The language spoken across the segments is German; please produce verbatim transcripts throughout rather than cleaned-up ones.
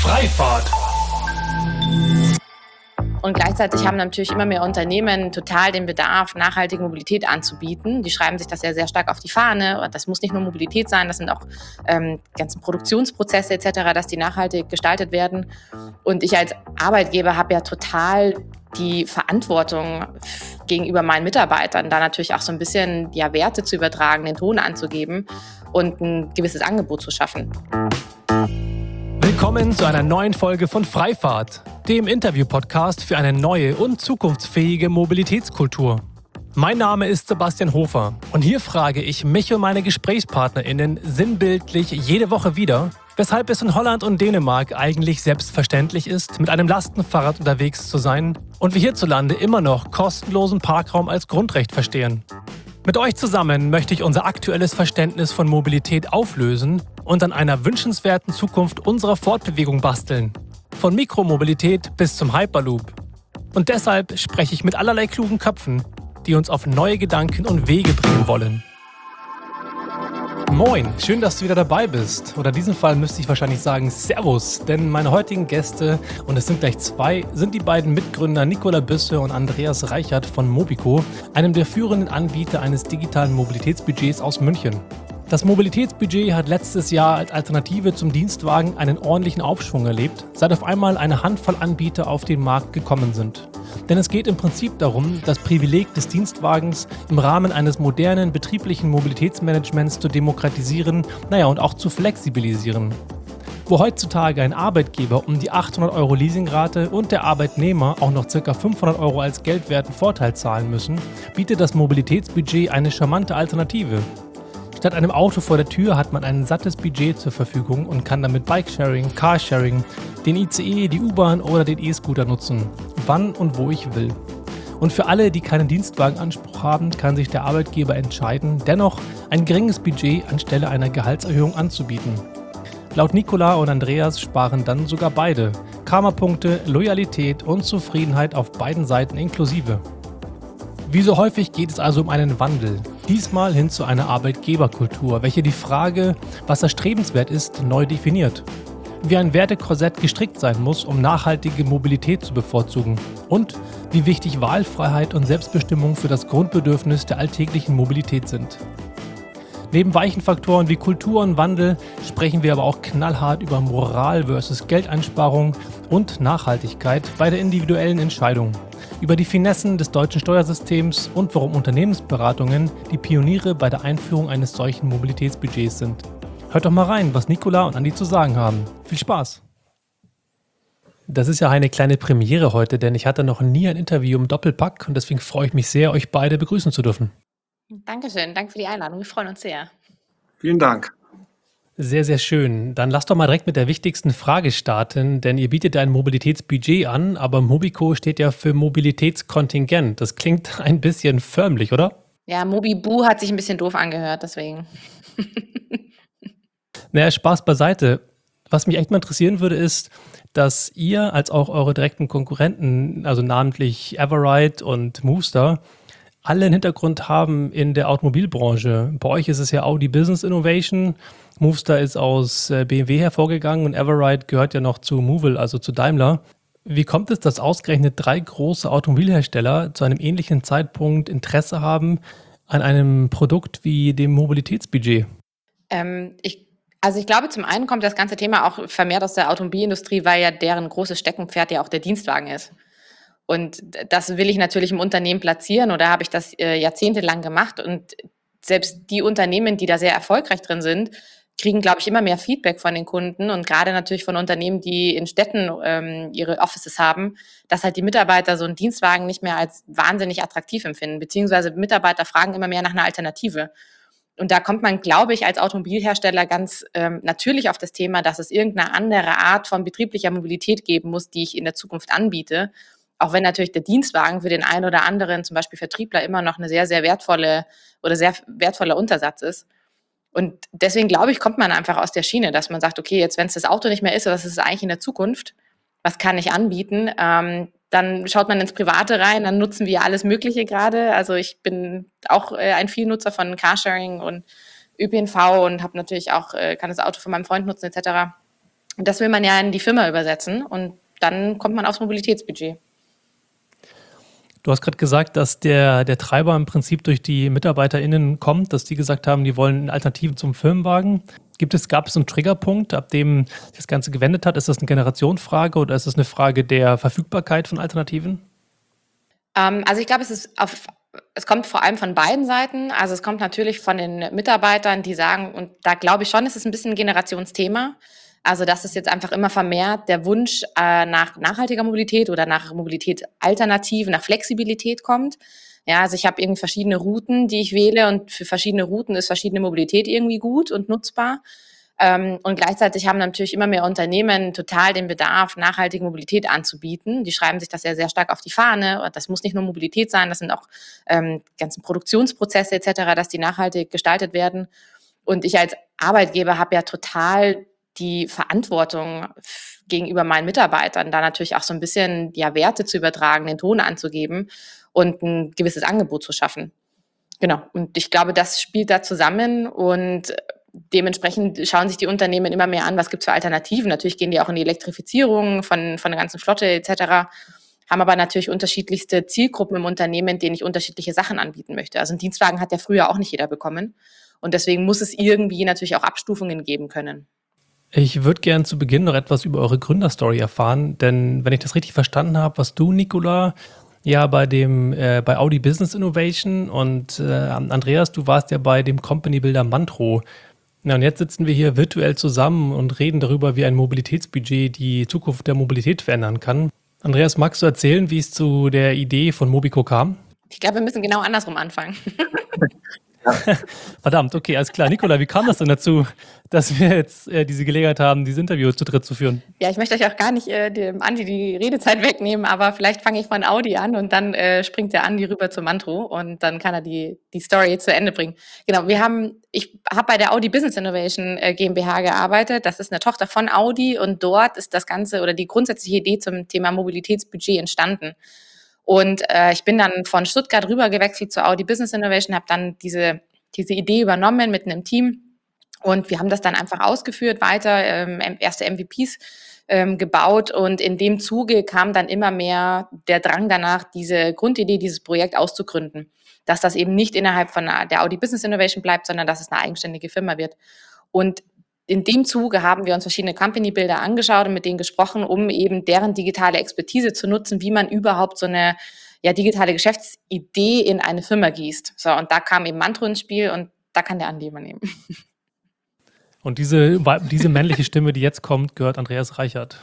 Freifahrt. Und gleichzeitig haben natürlich immer mehr Unternehmen total den Bedarf, nachhaltige Mobilität anzubieten. Die schreiben sich das ja sehr stark auf die Fahne. Und das muss nicht nur Mobilität sein, das sind auch ähm, ganzen Produktionsprozesse et cetera, dass die nachhaltig gestaltet werden. Und ich als Arbeitgeber habe ja total die Verantwortung gegenüber meinen Mitarbeitern, da natürlich auch so ein bisschen ja, Werte zu übertragen, den Ton anzugeben und ein gewisses Angebot zu schaffen. Willkommen zu einer neuen Folge von Freifahrt, dem Interview-Podcast für eine neue und zukunftsfähige Mobilitätskultur. Mein Name ist Sebastian Hofer und hier frage ich mich und meine GesprächspartnerInnen sinnbildlich jede Woche wieder, weshalb es in Holland und Dänemark eigentlich selbstverständlich ist, mit einem Lastenfahrrad unterwegs zu sein und wir hierzulande immer noch kostenlosen Parkraum als Grundrecht verstehen. Mit euch zusammen möchte ich unser aktuelles Verständnis von Mobilität auflösen und an einer wünschenswerten Zukunft unserer Fortbewegung basteln. Von Mikromobilität bis zum Hyperloop. Und deshalb spreche ich mit allerlei klugen Köpfen, die uns auf neue Gedanken und Wege bringen wollen. Moin, schön, dass du wieder dabei bist. Oder in diesem Fall müsste ich wahrscheinlich sagen Servus, denn meine heutigen Gäste, und es sind gleich zwei, sind die beiden Mitgründer Nicola Büsse und Andreas Reichert von Mobico, einem der führenden Anbieter eines digitalen Mobilitätsbudgets aus München. Das Mobilitätsbudget hat letztes Jahr als Alternative zum Dienstwagen einen ordentlichen Aufschwung erlebt, seit auf einmal eine Handvoll Anbieter auf den Markt gekommen sind. Denn es geht im Prinzip darum, das Privileg des Dienstwagens im Rahmen eines modernen betrieblichen Mobilitätsmanagements zu demokratisieren, naja, und auch zu flexibilisieren. Wo heutzutage ein Arbeitgeber um die achthundert Euro Leasingrate und der Arbeitnehmer auch noch ca. fünfhundert Euro als geldwerten Vorteil zahlen müssen, bietet das Mobilitätsbudget eine charmante Alternative. Statt einem Auto vor der Tür hat man ein sattes Budget zur Verfügung und kann damit Bikesharing, Carsharing, den I C E, die U-Bahn oder den E-Scooter nutzen, wann und wo ich will. Und für alle, die keinen Dienstwagenanspruch haben, kann sich der Arbeitgeber entscheiden, dennoch ein geringes Budget anstelle einer Gehaltserhöhung anzubieten. Laut Nicola und Andreas sparen dann sogar beide. Karma-Punkte, Loyalität und Zufriedenheit auf beiden Seiten inklusive. Wie so häufig geht es also um einen Wandel. Diesmal hin zu einer Arbeitgeberkultur, welche die Frage, was erstrebenswert ist, neu definiert. Wie ein Wertekorsett gestrickt sein muss, um nachhaltige Mobilität zu bevorzugen. Und wie wichtig Wahlfreiheit und Selbstbestimmung für das Grundbedürfnis der alltäglichen Mobilität sind. Neben weichen Faktoren wie Kultur und Wandel sprechen wir aber auch knallhart über Moral versus Geldeinsparung und Nachhaltigkeit bei der individuellen Entscheidung. Über die Finessen des deutschen Steuersystems und warum Unternehmensberatungen die Pioniere bei der Einführung eines solchen Mobilitätsbudgets sind. Hört doch mal rein, was Nicola und Andi zu sagen haben. Viel Spaß! Das ist ja eine kleine Premiere heute, denn ich hatte noch nie ein Interview im Doppelpack und deswegen freue ich mich sehr, euch beide begrüßen zu dürfen. Dankeschön, danke für die Einladung. Wir freuen uns sehr. Vielen Dank. Sehr, sehr schön. Dann lasst doch mal direkt mit der wichtigsten Frage starten, denn ihr bietet ein Mobilitätsbudget an, aber Mobico steht ja für Mobilitätskontingent. Das klingt ein bisschen förmlich, oder? Ja, Mobibu hat sich ein bisschen doof angehört, deswegen. Naja, Spaß beiseite. Was mich echt mal interessieren würde, ist, dass ihr als auch eure direkten Konkurrenten, also namentlich Everride und Moverstar, alle einen Hintergrund haben in der Automobilbranche. Bei euch ist es ja Audi Business Innovation. Moverstar ist aus B M W hervorgegangen und Everride gehört ja noch zu Movil, also zu Daimler. Wie kommt es, dass ausgerechnet drei große Automobilhersteller zu einem ähnlichen Zeitpunkt Interesse haben an einem Produkt wie dem Mobilitätsbudget? Ähm, ich, also ich glaube, zum einen kommt das ganze Thema auch vermehrt aus der Automobilindustrie, weil ja deren großes Steckenpferd ja auch der Dienstwagen ist. Und das will ich natürlich im Unternehmen platzieren oder habe ich das äh, jahrzehntelang gemacht. Und selbst die Unternehmen, die da sehr erfolgreich drin sind, kriegen, glaube ich, immer mehr Feedback von den Kunden und gerade natürlich von Unternehmen, die in Städten ähm, ihre Offices haben, dass halt die Mitarbeiter so einen Dienstwagen nicht mehr als wahnsinnig attraktiv empfinden, beziehungsweise Mitarbeiter fragen immer mehr nach einer Alternative. Und da kommt man, glaube ich, als Automobilhersteller ganz ähm, natürlich auf das Thema, dass es irgendeine andere Art von betrieblicher Mobilität geben muss, die ich in der Zukunft anbiete. Auch wenn natürlich der Dienstwagen für den einen oder anderen, zum Beispiel Vertriebler, immer noch eine sehr, sehr wertvolle oder sehr wertvoller Untersatz ist. Und deswegen, glaube ich, kommt man einfach aus der Schiene, dass man sagt, okay, jetzt wenn es das Auto nicht mehr ist, was ist es eigentlich in der Zukunft? Was kann ich anbieten? Ähm, dann schaut man ins Private rein, dann nutzen wir alles Mögliche gerade. Also ich bin auch äh, ein Vielnutzer von Carsharing und Ö P N V und habe natürlich auch, äh, kann das Auto von meinem Freund nutzen et cetera. Und das will man ja in die Firma übersetzen und dann kommt man aufs Mobilitätsbudget. Du hast gerade gesagt, dass der, der Treiber im Prinzip durch die MitarbeiterInnen kommt, dass die gesagt haben, die wollen Alternativen zum Firmenwagen. Gibt es, gab es einen Triggerpunkt, ab dem sich das Ganze gewendet hat? Ist das eine Generationenfrage oder ist das eine Frage der Verfügbarkeit von Alternativen? Ähm, also ich glaube, es ist auf, es kommt vor allem von beiden Seiten. Also es kommt natürlich von den Mitarbeitern, die sagen, und da glaube ich schon, es ist ein bisschen ein Generationsthema. Also das ist jetzt einfach immer vermehrt der Wunsch äh, nach nachhaltiger Mobilität oder nach Mobilität alternativ, nach Flexibilität kommt. Ja, also ich habe irgendwie verschiedene Routen, die ich wähle und für verschiedene Routen ist verschiedene Mobilität irgendwie gut und nutzbar. Ähm, und gleichzeitig haben natürlich immer mehr Unternehmen total den Bedarf, nachhaltige Mobilität anzubieten. Die schreiben sich das ja sehr stark auf die Fahne. Und das muss nicht nur Mobilität sein, das sind auch ähm, ganzen Produktionsprozesse et cetera, dass die nachhaltig gestaltet werden. Und ich als Arbeitgeber habe ja total die Verantwortung gegenüber meinen Mitarbeitern, da natürlich auch so ein bisschen ja, Werte zu übertragen, den Ton anzugeben und ein gewisses Angebot zu schaffen. Genau. Und ich glaube, das spielt da zusammen und dementsprechend schauen sich die Unternehmen immer mehr an, was gibt es für Alternativen. Natürlich gehen die auch in die Elektrifizierung von, von der ganzen Flotte et cetera, haben aber natürlich unterschiedlichste Zielgruppen im Unternehmen, denen ich unterschiedliche Sachen anbieten möchte. Also einen Dienstwagen hat ja früher auch nicht jeder bekommen. Und deswegen muss es irgendwie natürlich auch Abstufungen geben können. Ich würde gerne zu Beginn noch etwas über eure Gründerstory erfahren, denn wenn ich das richtig verstanden habe, was du, Nicola, ja bei dem äh, bei Audi Business Innovation und äh, Andreas, du warst ja bei dem Company Builder Mantro. Ja, und jetzt sitzen wir hier virtuell zusammen und reden darüber, wie ein Mobilitätsbudget die Zukunft der Mobilität verändern kann. Andreas, magst du erzählen, wie es zu der Idee von Mobico kam? Ich glaube, wir müssen genau andersrum anfangen. Verdammt, okay, alles klar. Nicola, wie kam das denn dazu, dass wir jetzt äh, diese Gelegenheit haben, dieses Interview zu dritt zu führen? Ja, ich möchte euch auch gar nicht äh, dem Andi die Redezeit wegnehmen, aber vielleicht fange ich von Audi an und dann äh, springt der Andi rüber zu Mantro und dann kann er die, die Story zu Ende bringen. Genau, wir haben, ich habe bei der Audi Business Innovation äh, GmbH gearbeitet. Das ist eine Tochter von Audi und dort ist das Ganze oder die grundsätzliche Idee zum Thema Mobilitätsbudget entstanden. Und äh, ich bin dann von Stuttgart rüber gewechselt zur Audi Business Innovation, habe dann diese, diese Idee übernommen mit einem Team. Und wir haben das dann einfach ausgeführt, weiter ähm, erste M V Ps ähm, gebaut. Und in dem Zuge kam dann immer mehr der Drang danach, diese Grundidee, dieses Projekt auszugründen. Dass das eben nicht innerhalb von der Audi Business Innovation bleibt, sondern dass es eine eigenständige Firma wird. Und in dem Zuge haben wir uns verschiedene Company-Builder angeschaut und mit denen gesprochen, um eben deren digitale Expertise zu nutzen, wie man überhaupt so eine ja, digitale Geschäftsidee in eine Firma gießt. So, und da kam eben Mantro ins Spiel und da kann der Andi übernehmen. Und diese, diese männliche Stimme, die jetzt kommt, gehört Andreas Reichert.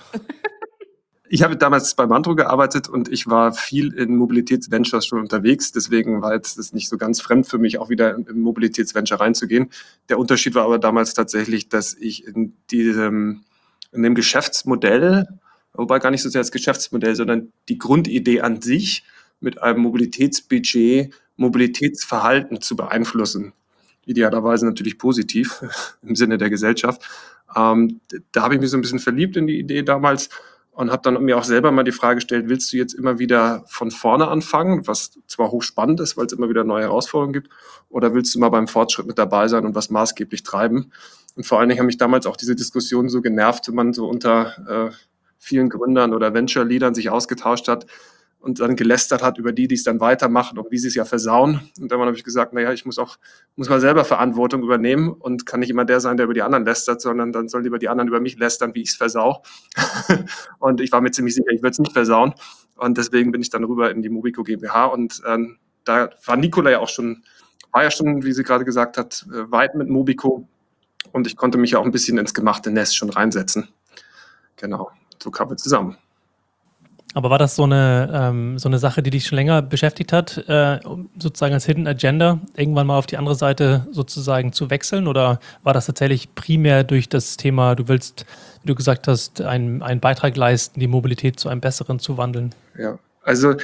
Ich habe damals bei Mantro gearbeitet und ich war viel in Mobilitätsventures schon unterwegs. Deswegen war jetzt das nicht so ganz fremd für mich, auch wieder in Mobilitätsventure reinzugehen. Der Unterschied war aber damals tatsächlich, dass ich in diesem, in dem Geschäftsmodell, wobei gar nicht so sehr das Geschäftsmodell, sondern die Grundidee an sich, mit einem Mobilitätsbudget Mobilitätsverhalten zu beeinflussen. Idealerweise natürlich positiv im Sinne der Gesellschaft. Ähm, da habe ich mich so ein bisschen verliebt in die Idee damals und habe dann mir auch selber mal die Frage gestellt, willst du jetzt immer wieder von vorne anfangen, was zwar hochspannend ist, weil es immer wieder neue Herausforderungen gibt, oder willst du mal beim Fortschritt mit dabei sein und was maßgeblich treiben? Und vor allen Dingen haben mich damals auch diese Diskussion so genervt, wenn man so unter äh, vielen Gründern oder Venture-Leadern sich ausgetauscht hat und dann gelästert hat über die, die es dann weitermachen und wie sie es ja versauen. Und dann habe ich gesagt, naja, ich muss auch, muss mal selber Verantwortung übernehmen und kann nicht immer der sein, der über die anderen lästert, sondern dann sollen lieber die anderen über mich lästern, wie ich es versau. Und ich war mir ziemlich sicher, ich würde es nicht versauen. Und deswegen bin ich dann rüber in die Mobico GmbH und ähm, da war Nicola ja auch schon, war ja schon, wie sie gerade gesagt hat, weit mit Mobico und ich konnte mich ja auch ein bisschen ins gemachte Nest schon reinsetzen. Genau, so kamen wir zusammen. Aber war das so eine, ähm, so eine Sache, die dich schon länger beschäftigt hat, äh, sozusagen als Hidden Agenda, irgendwann mal auf die andere Seite sozusagen zu wechseln? Oder war das tatsächlich primär durch das Thema, du willst, wie du gesagt hast, einen, einen Beitrag leisten, die Mobilität zu einem besseren zu wandeln? Ja, also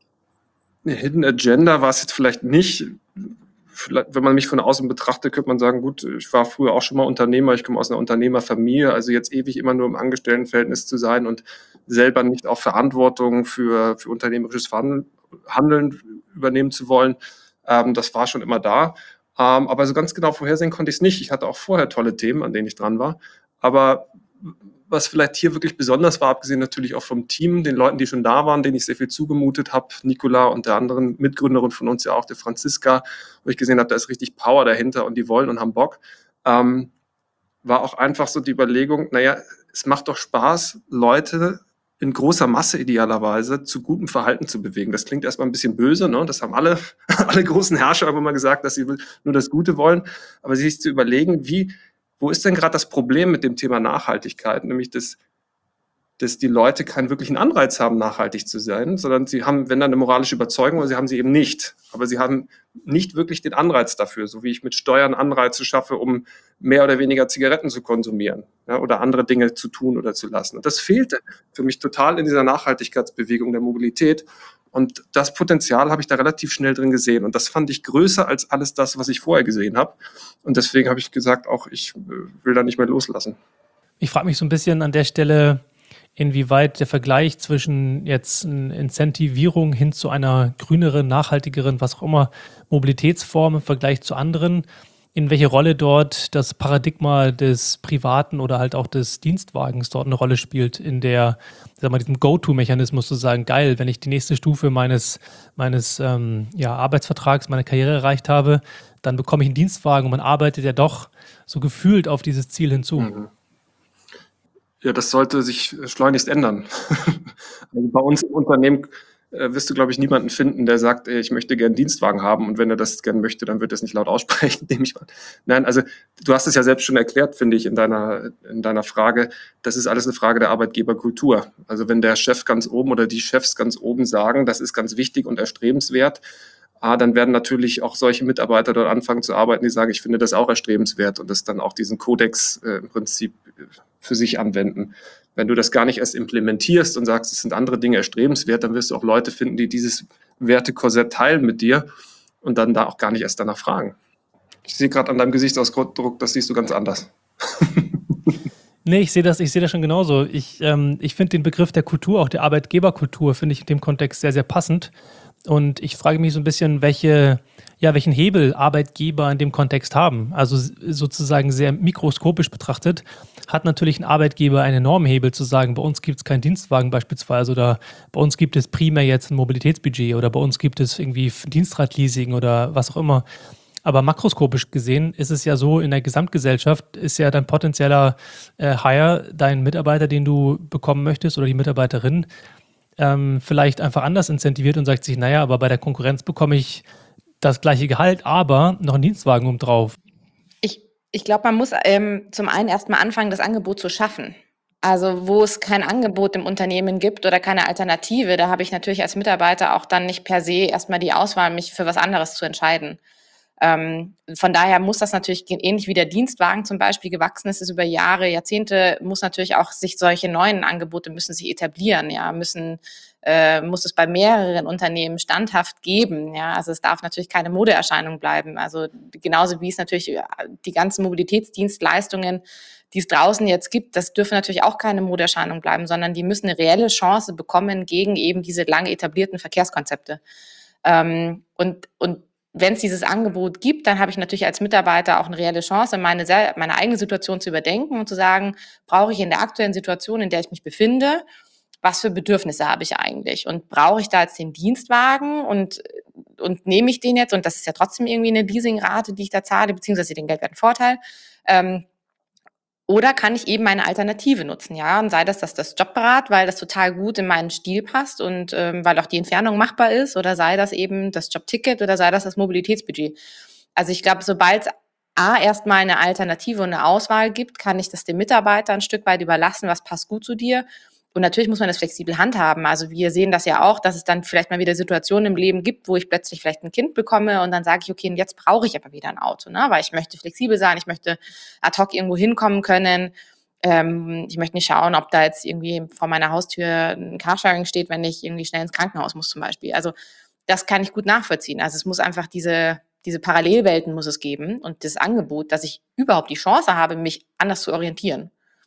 eine Hidden Agenda war es jetzt vielleicht nicht. Vielleicht, wenn man mich von außen betrachtet, könnte man sagen, gut, ich war früher auch schon mal Unternehmer, ich komme aus einer Unternehmerfamilie, also jetzt ewig immer nur im Angestelltenverhältnis zu sein und selber nicht auch Verantwortung für, für unternehmerisches Handeln übernehmen zu wollen, ähm, das war schon immer da. Ähm, aber so ganz genau vorhersehen konnte ich es nicht. Ich hatte auch vorher tolle Themen, an denen ich dran war. Aber was vielleicht hier wirklich besonders war, abgesehen natürlich auch vom Team, den Leuten, die schon da waren, denen ich sehr viel zugemutet habe, Nicola und der anderen Mitgründerin von uns ja auch, der Franziska, wo ich gesehen habe, da ist richtig Power dahinter und die wollen und haben Bock, ähm, war auch einfach so die Überlegung, naja, es macht doch Spaß, Leute in großer Masse idealerweise zu gutem Verhalten zu bewegen. Das klingt erstmal ein bisschen böse, ne? Das haben alle, alle großen Herrscher immer mal gesagt, dass sie nur das Gute wollen, aber sich zu überlegen, wie, wo ist denn gerade das Problem mit dem Thema Nachhaltigkeit, nämlich das, dass die Leute keinen wirklichen Anreiz haben, nachhaltig zu sein, sondern sie haben, wenn dann eine moralische Überzeugung, aber sie haben sie eben nicht. Aber sie haben nicht wirklich den Anreiz dafür, so wie ich mit Steuern Anreize schaffe, um mehr oder weniger Zigaretten zu konsumieren, ja, oder andere Dinge zu tun oder zu lassen. Und das fehlte für mich total in dieser Nachhaltigkeitsbewegung der Mobilität. Und das Potenzial habe ich da relativ schnell drin gesehen. Und das fand ich größer als alles das, was ich vorher gesehen habe. Und deswegen habe ich gesagt, auch ich will da nicht mehr loslassen. Ich frage mich so ein bisschen an der Stelle, inwieweit der Vergleich zwischen jetzt einer Incentivierung hin zu einer grüneren, nachhaltigeren, was auch immer, Mobilitätsform im Vergleich zu anderen, in welche Rolle dort das Paradigma des Privaten oder halt auch des Dienstwagens dort eine Rolle spielt in der, sag mal, diesem Go-To-Mechanismus zu sagen, geil, wenn ich die nächste Stufe meines, meines ähm, ja, Arbeitsvertrags, meiner Karriere erreicht habe, dann bekomme ich einen Dienstwagen und man arbeitet ja doch so gefühlt auf dieses Ziel hinzu. Mhm. Ja, das sollte sich schleunigst ändern. Also bei uns im Unternehmen äh, wirst du, glaube ich, niemanden finden, der sagt, ey, ich möchte gerne einen Dienstwagen haben und wenn er das gerne möchte, dann wird er es nicht laut aussprechen, nehme ich mal. Nein, also du hast es ja selbst schon erklärt, finde ich, in deiner, in deiner Frage. Das ist alles eine Frage der Arbeitgeberkultur. Also wenn der Chef ganz oben oder die Chefs ganz oben sagen, das ist ganz wichtig und erstrebenswert, Ah, dann werden natürlich auch solche Mitarbeiter dort anfangen zu arbeiten, die sagen, ich finde das auch erstrebenswert und das dann auch diesen Kodex äh, im Prinzip für sich anwenden. Wenn du das gar nicht erst implementierst und sagst, es sind andere Dinge erstrebenswert, dann wirst du auch Leute finden, die dieses Wertekorsett teilen mit dir und dann da auch gar nicht erst danach fragen. Ich sehe gerade an deinem Gesichtsausdruck, das siehst du ganz anders. Nee, ich sehe das, ich sehe das schon genauso. Ich, ähm, ich finde den Begriff der Kultur, auch der Arbeitgeberkultur, finde ich in dem Kontext sehr, sehr passend. Und ich frage mich so ein bisschen, welche, ja, welchen Hebel Arbeitgeber in dem Kontext haben. Also sozusagen sehr mikroskopisch betrachtet, hat natürlich ein Arbeitgeber einen enormen Hebel zu sagen, bei uns gibt es keinen Dienstwagen beispielsweise oder bei uns gibt es primär jetzt ein Mobilitätsbudget oder bei uns gibt es irgendwie Dienstradleasing oder was auch immer. Aber makroskopisch gesehen ist es ja so, in der Gesamtgesellschaft ist ja dein potenzieller äh, Hire, dein Mitarbeiter, den du bekommen möchtest oder die Mitarbeiterin, ähm, vielleicht einfach anders incentiviert und sagt sich, naja, aber bei der Konkurrenz bekomme ich das gleiche Gehalt, aber noch einen Dienstwagen um drauf. Ich, ich glaube, man muss ähm, zum einen erstmal anfangen, das Angebot zu schaffen. Also wo es kein Angebot im Unternehmen gibt oder keine Alternative, da habe ich natürlich als Mitarbeiter auch dann nicht per se erstmal die Auswahl, mich für was anderes zu entscheiden. Ähm, von daher muss das natürlich ähnlich wie der Dienstwagen zum Beispiel gewachsen ist, ist über Jahre, Jahrzehnte, muss natürlich auch sich solche neuen Angebote müssen sich etablieren, ja, müssen, äh, muss es bei mehreren Unternehmen standhaft geben, ja, also es darf natürlich keine Modeerscheinung bleiben, also genauso wie es natürlich die ganzen Mobilitätsdienstleistungen, die es draußen jetzt gibt, das dürfen natürlich auch keine Modeerscheinung bleiben, sondern die müssen eine reelle Chance bekommen gegen eben diese lange etablierten Verkehrskonzepte. Ähm, und, und wenn es dieses Angebot gibt, dann habe ich natürlich als Mitarbeiter auch eine reelle Chance, meine, meine eigene Situation zu überdenken und zu sagen, brauche ich in der aktuellen Situation, in der ich mich befinde, was für Bedürfnisse habe ich eigentlich? Und brauche ich da jetzt den Dienstwagen und, und nehme ich den jetzt? Und das ist ja trotzdem irgendwie eine Leasingrate, die ich da zahle, beziehungsweise den geldwerten Vorteil. Ähm, Oder kann ich eben eine Alternative nutzen, ja? Und sei das das, das Jobrad, weil das total gut in meinen Stil passt und ähm, weil auch die Entfernung machbar ist, oder sei das eben das Jobticket oder sei das das Mobilitätsbudget. Also ich glaube, sobald es A, erstmal eine Alternative und eine Auswahl gibt, kann ich das dem Mitarbeiter ein Stück weit überlassen, was passt gut zu dir. Und natürlich muss man das flexibel handhaben. Also wir sehen das ja auch, dass es dann vielleicht mal wieder Situationen im Leben gibt, wo ich plötzlich vielleicht ein Kind bekomme und dann sage ich, okay, und jetzt brauche ich aber wieder ein Auto, ne? Weil ich möchte flexibel sein, ich möchte ad hoc irgendwo hinkommen können. Ähm, ich möchte nicht schauen, ob da jetzt irgendwie vor meiner Haustür ein Carsharing steht, wenn ich irgendwie schnell ins Krankenhaus muss zum Beispiel. Also das kann ich gut nachvollziehen. Also es muss einfach diese, diese Parallelwelten muss es geben und das Angebot, dass ich überhaupt die Chance habe, mich anders zu orientieren.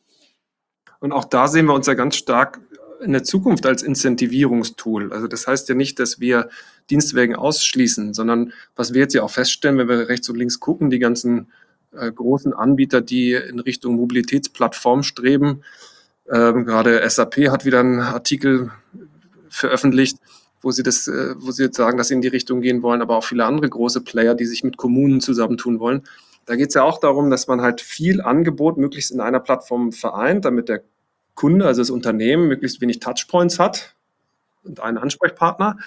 Und auch da sehen wir uns ja ganz stark in der Zukunft als Incentivierungstool. Also das heißt ja nicht, dass wir Dienstwagen ausschließen, sondern was wir jetzt ja auch feststellen, wenn wir rechts und links gucken, die ganzen äh, großen Anbieter, die in Richtung Mobilitätsplattform streben, Ähm, gerade S A P hat wieder einen Artikel veröffentlicht, wo sie das, äh, wo sie jetzt sagen, dass sie in die Richtung gehen wollen, aber auch viele andere große Player, die sich mit Kommunen zusammentun wollen. Da geht es ja auch darum, dass man halt viel Angebot möglichst in einer Plattform vereint, damit der Kunde, also das Unternehmen, möglichst wenig Touchpoints hat und einen Ansprechpartner.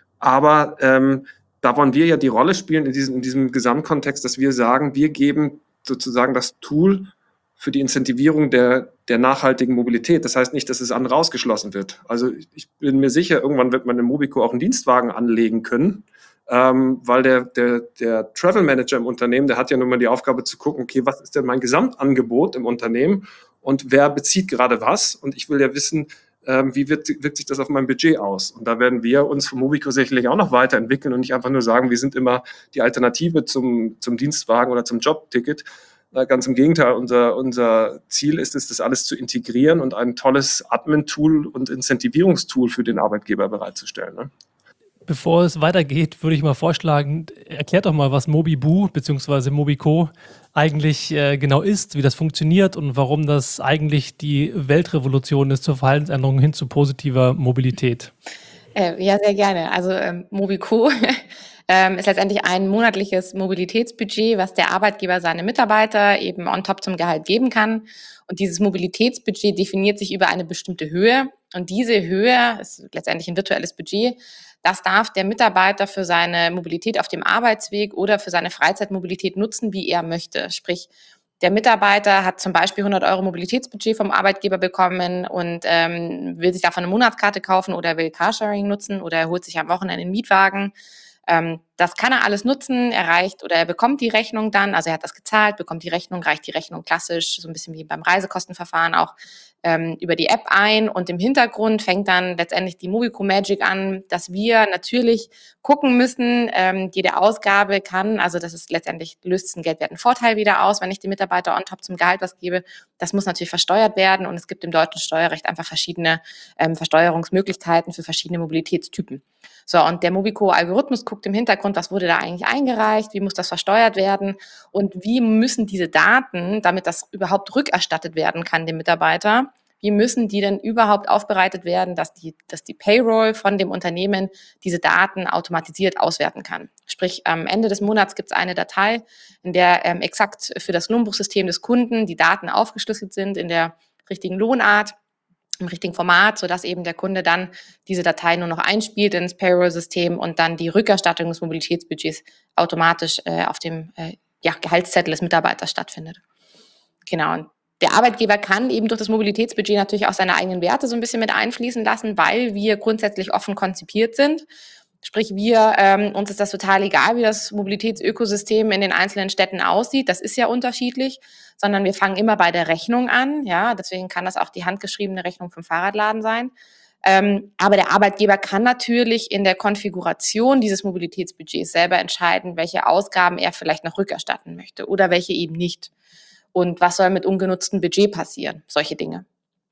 Aber ähm, da wollen wir ja die Rolle spielen in diesem, in diesem Gesamtkontext, dass wir sagen, wir geben sozusagen das Tool für die Incentivierung der, der nachhaltigen Mobilität. Das heißt nicht, dass das andere ausgeschlossen wird. Also ich bin mir sicher, irgendwann wird man im Mobico auch einen Dienstwagen anlegen können, ähm, weil der, der, der Travel Manager im Unternehmen, der hat ja nun mal die Aufgabe zu gucken, okay, was ist denn mein Gesamtangebot im Unternehmen und wer bezieht gerade was? Und ich will ja wissen, ähm, wie wird, wirkt sich das auf mein Budget aus? Und da werden wir uns vom Mobico sicherlich auch noch weiterentwickeln und nicht einfach nur sagen, wir sind immer die Alternative zum, zum Dienstwagen oder zum Jobticket. Ganz im Gegenteil, unser, unser Ziel ist es, das alles zu integrieren und ein tolles Admin-Tool und Incentivierungstool für den Arbeitgeber bereitzustellen. Ne? Bevor es weitergeht, würde ich mal vorschlagen, erklärt doch mal, was Mobiboo bzw. Mobico eigentlich äh, genau ist, wie das funktioniert und warum das eigentlich die Weltrevolution ist zur Verhaltensänderung hin zu positiver Mobilität. Äh, ja, sehr gerne. Also ähm, Mobico ähm, ist letztendlich ein monatliches Mobilitätsbudget, was der Arbeitgeber seine Mitarbeiter eben on top zum Gehalt geben kann. Und dieses Mobilitätsbudget definiert sich über eine bestimmte Höhe. Und diese Höhe ist letztendlich ein virtuelles Budget. Das darf der Mitarbeiter für seine Mobilität auf dem Arbeitsweg oder für seine Freizeitmobilität nutzen, wie er möchte. Sprich, der Mitarbeiter hat zum Beispiel hundert Euro Mobilitätsbudget vom Arbeitgeber bekommen und ähm, will sich davon eine Monatskarte kaufen oder will Carsharing nutzen oder er holt sich am Wochenende einen Mietwagen. Ähm, das kann er alles nutzen, er reicht oder er bekommt die Rechnung dann, also er hat das gezahlt, bekommt die Rechnung, reicht die Rechnung klassisch, so ein bisschen wie beim Reisekostenverfahren auch, ähm, über die App ein und im Hintergrund fängt dann letztendlich die Mobico Magic an, dass wir natürlich gucken müssen, ähm, jede Ausgabe kann, also das ist letztendlich, löst es einen geldwerten Vorteil wieder aus, wenn ich dem Mitarbeiter on top zum Gehalt was gebe. Das muss natürlich versteuert werden und es gibt im deutschen Steuerrecht einfach verschiedene ähm, Versteuerungsmöglichkeiten für verschiedene Mobilitätstypen. So, und der Mobico-Algorithmus guckt im Hintergrund, was wurde da eigentlich eingereicht, wie muss das versteuert werden und wie müssen diese Daten, damit das überhaupt rückerstattet werden kann dem Mitarbeiter, wie müssen die denn überhaupt aufbereitet werden, dass die, dass die Payroll von dem Unternehmen diese Daten automatisiert auswerten kann. Sprich, am Ende des Monats gibt es eine Datei, in der ähm, exakt für das Lohnbuchsystem des Kunden die Daten aufgeschlüsselt sind in der richtigen Lohnart, im richtigen Format, sodass eben der Kunde dann diese Datei nur noch einspielt ins Payroll-System und dann die Rückerstattung des Mobilitätsbudgets automatisch äh, auf dem äh, ja, Gehaltszettel des Mitarbeiters stattfindet. Genau, und der Arbeitgeber kann eben durch das Mobilitätsbudget natürlich auch seine eigenen Werte so ein bisschen mit einfließen lassen, weil wir grundsätzlich offen konzipiert sind. Sprich, wir, ähm, uns ist das total egal, wie das Mobilitätsökosystem in den einzelnen Städten aussieht. Das ist ja unterschiedlich, sondern wir fangen immer bei der Rechnung an. Ja, deswegen kann das auch die handgeschriebene Rechnung vom Fahrradladen sein. Ähm, aber der Arbeitgeber kann natürlich in der Konfiguration dieses Mobilitätsbudgets selber entscheiden, welche Ausgaben er vielleicht noch rückerstatten möchte oder welche eben nicht. Und was soll mit ungenutztem Budget passieren? Solche Dinge.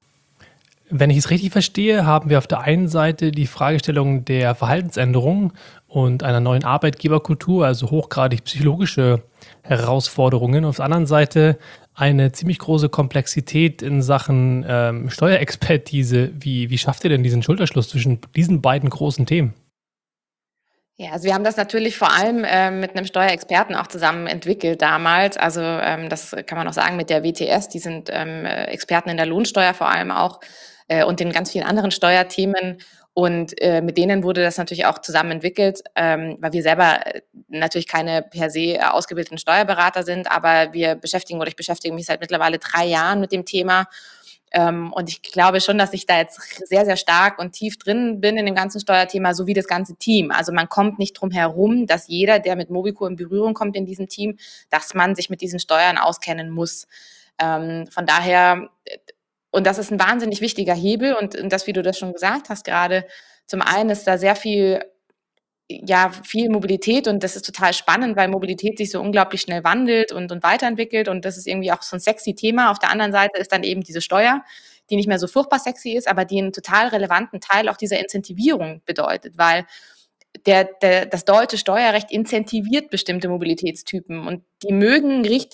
Wenn ich es richtig verstehe, haben wir auf der einen Seite die Fragestellung der Verhaltensänderung und einer neuen Arbeitgeberkultur, also hochgradig psychologische Herausforderungen. Auf der anderen Seite eine ziemlich große Komplexität in Sachen ähm, Steuerexpertise. Wie, wie schafft ihr denn diesen Schulterschluss zwischen diesen beiden großen Themen? Ja, also wir haben das natürlich vor allem ähm, mit einem Steuerexperten auch zusammen entwickelt damals. Also ähm, das kann man auch sagen mit der W T S, die sind ähm, äh, Experten in der Lohnsteuer vor allem auch äh, und in ganz vielen anderen Steuerthemen. Und äh, mit denen wurde das natürlich auch zusammen entwickelt, ähm, weil wir selber äh, natürlich keine per se äh, ausgebildeten Steuerberater sind, aber wir beschäftigen oder ich beschäftige mich seit mittlerweile drei Jahren mit dem Thema. Ähm, und ich glaube schon, dass ich da jetzt sehr, sehr stark und tief drin bin in dem ganzen Steuerthema, sowie das ganze Team. Also man kommt nicht drum herum, dass jeder, der mit Mobico in Berührung kommt in diesem Team, dass man sich mit diesen Steuern auskennen muss. Ähm, von daher, äh, und das ist ein wahnsinnig wichtiger Hebel und, und das, wie du das schon gesagt hast gerade, zum einen ist da sehr viel ja, viel Mobilität und das ist total spannend, weil Mobilität sich so unglaublich schnell wandelt und, und weiterentwickelt und das ist irgendwie auch so ein sexy Thema. Auf der anderen Seite ist dann eben diese Steuer, die nicht mehr so furchtbar sexy ist, aber die einen total relevanten Teil auch dieser Incentivierung bedeutet, weil der, der, das deutsche Steuerrecht incentiviert bestimmte Mobilitätstypen und die mögen richtig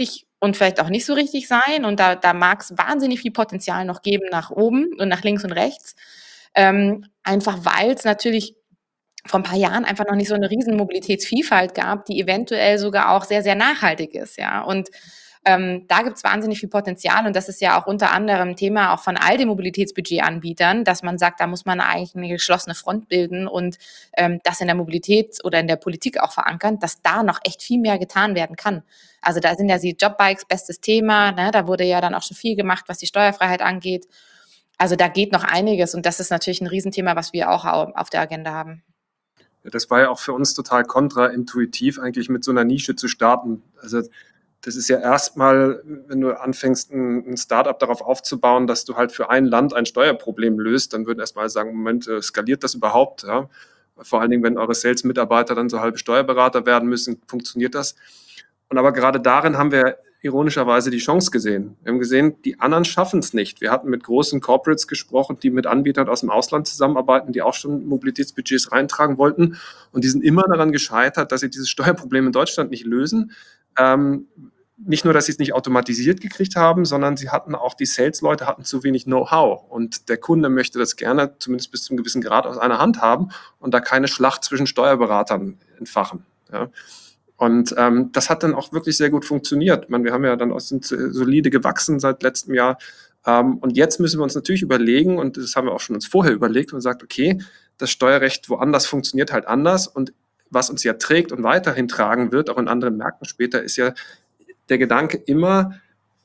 und vielleicht auch nicht so richtig sein. Und da, da mag es wahnsinnig viel Potenzial noch geben nach oben und nach links und rechts. Ähm, einfach weil es natürlich vor ein paar Jahren einfach noch nicht so eine riesen Mobilitätsvielfalt gab, die eventuell sogar auch sehr, sehr nachhaltig ist, ja. Und ähm, da gibt es wahnsinnig viel Potenzial und das ist ja auch unter anderem Thema auch von all den Mobilitätsbudgetanbietern, dass man sagt, da muss man eigentlich eine geschlossene Front bilden und ähm, das in der Mobilität oder in der Politik auch verankern, dass da noch echt viel mehr getan werden kann. Also da sind ja die Jobbikes bestes Thema, ne? Da wurde ja dann auch schon viel gemacht, was die Steuerfreiheit angeht. Also da geht noch einiges und das ist natürlich ein Riesenthema, was wir auch auf der Agenda haben. Ja, das war ja auch für uns total kontraintuitiv, eigentlich mit so einer Nische zu starten. Also das ist ja erstmal, wenn du anfängst, ein Startup darauf aufzubauen, dass du halt für ein Land ein Steuerproblem löst, dann würden erstmal sagen, Moment, skaliert das überhaupt? Ja? Vor allen Dingen, wenn eure Sales-Mitarbeiter dann so halbe Steuerberater werden müssen, funktioniert das? Und aber gerade darin haben wir ironischerweise die Chance gesehen. Wir haben gesehen, die anderen schaffen es nicht. Wir hatten mit großen Corporates gesprochen, die mit Anbietern aus dem Ausland zusammenarbeiten, die auch schon Mobilitätsbudgets reintragen wollten. Und die sind immer daran gescheitert, dass sie dieses Steuerproblem in Deutschland nicht lösen. Ähm, nicht nur, dass sie es nicht automatisiert gekriegt haben, sondern sie hatten auch, die Sales-Leute hatten zu wenig Know-how. Und der Kunde möchte das gerne, zumindest bis zu einem gewissen Grad, aus einer Hand haben und da keine Schlacht zwischen Steuerberatern entfachen. Ja. Und ähm, das hat dann auch wirklich sehr gut funktioniert. Ich meine, wir haben ja dann auch sind solide gewachsen seit letztem Jahr. Ähm, und jetzt müssen wir uns natürlich überlegen, und das haben wir auch schon uns vorher überlegt und gesagt, okay, das Steuerrecht woanders funktioniert halt anders. Und was uns ja trägt und weiterhin tragen wird, auch in anderen Märkten später, ist ja der Gedanke immer,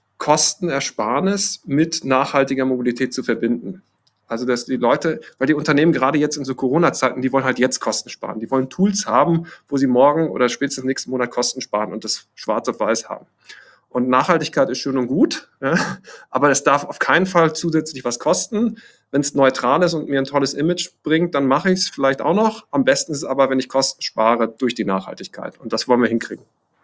Kostenersparnis mit nachhaltiger Mobilität zu verbinden. Also, dass die Leute, weil die Unternehmen gerade jetzt in so Corona-Zeiten, die wollen halt jetzt Kosten sparen. Die wollen Tools haben, wo sie morgen oder spätestens nächsten Monat Kosten sparen und das schwarz auf weiß haben. Und Nachhaltigkeit ist schön und gut, ja, aber es darf auf keinen Fall zusätzlich was kosten. Wenn es neutral ist und mir ein tolles Image bringt, dann mache ich es vielleicht auch noch. Am besten ist es aber, wenn ich Kosten spare durch die Nachhaltigkeit. Und das wollen wir hinkriegen.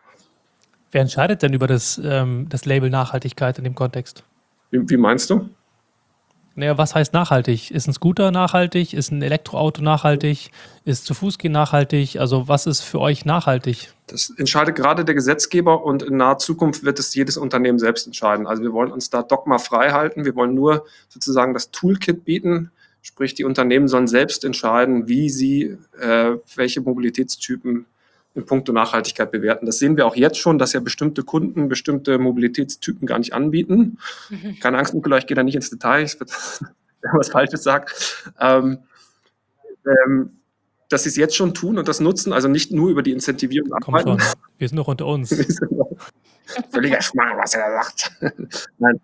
Wer entscheidet denn über das, ähm, das Label Nachhaltigkeit in dem Kontext? Wie, wie meinst du? Naja, was heißt nachhaltig? Ist ein Scooter nachhaltig? Ist ein Elektroauto nachhaltig? Ist zu Fuß gehen nachhaltig? Also was ist für euch nachhaltig? Das entscheidet gerade der Gesetzgeber und in naher Zukunft wird es jedes Unternehmen selbst entscheiden. Also wir wollen uns da dogmafrei halten. Wir wollen nur sozusagen das Toolkit bieten. Sprich, die Unternehmen sollen selbst entscheiden, wie sie äh, welche Mobilitätstypen in puncto Nachhaltigkeit bewerten. Das sehen wir auch jetzt schon, dass ja bestimmte Kunden bestimmte Mobilitätstypen gar nicht anbieten. Mhm. Keine Angst, Nicola, ich gehe da nicht ins Detail, ich würde was Falsches sagen. Ähm, ähm, dass sie es jetzt schon tun und das nutzen, also nicht nur über die Incentivierung Komm arbeiten. Schon, wir sind doch unter uns. Völliger Schmarrn, was er da sagt. Nein.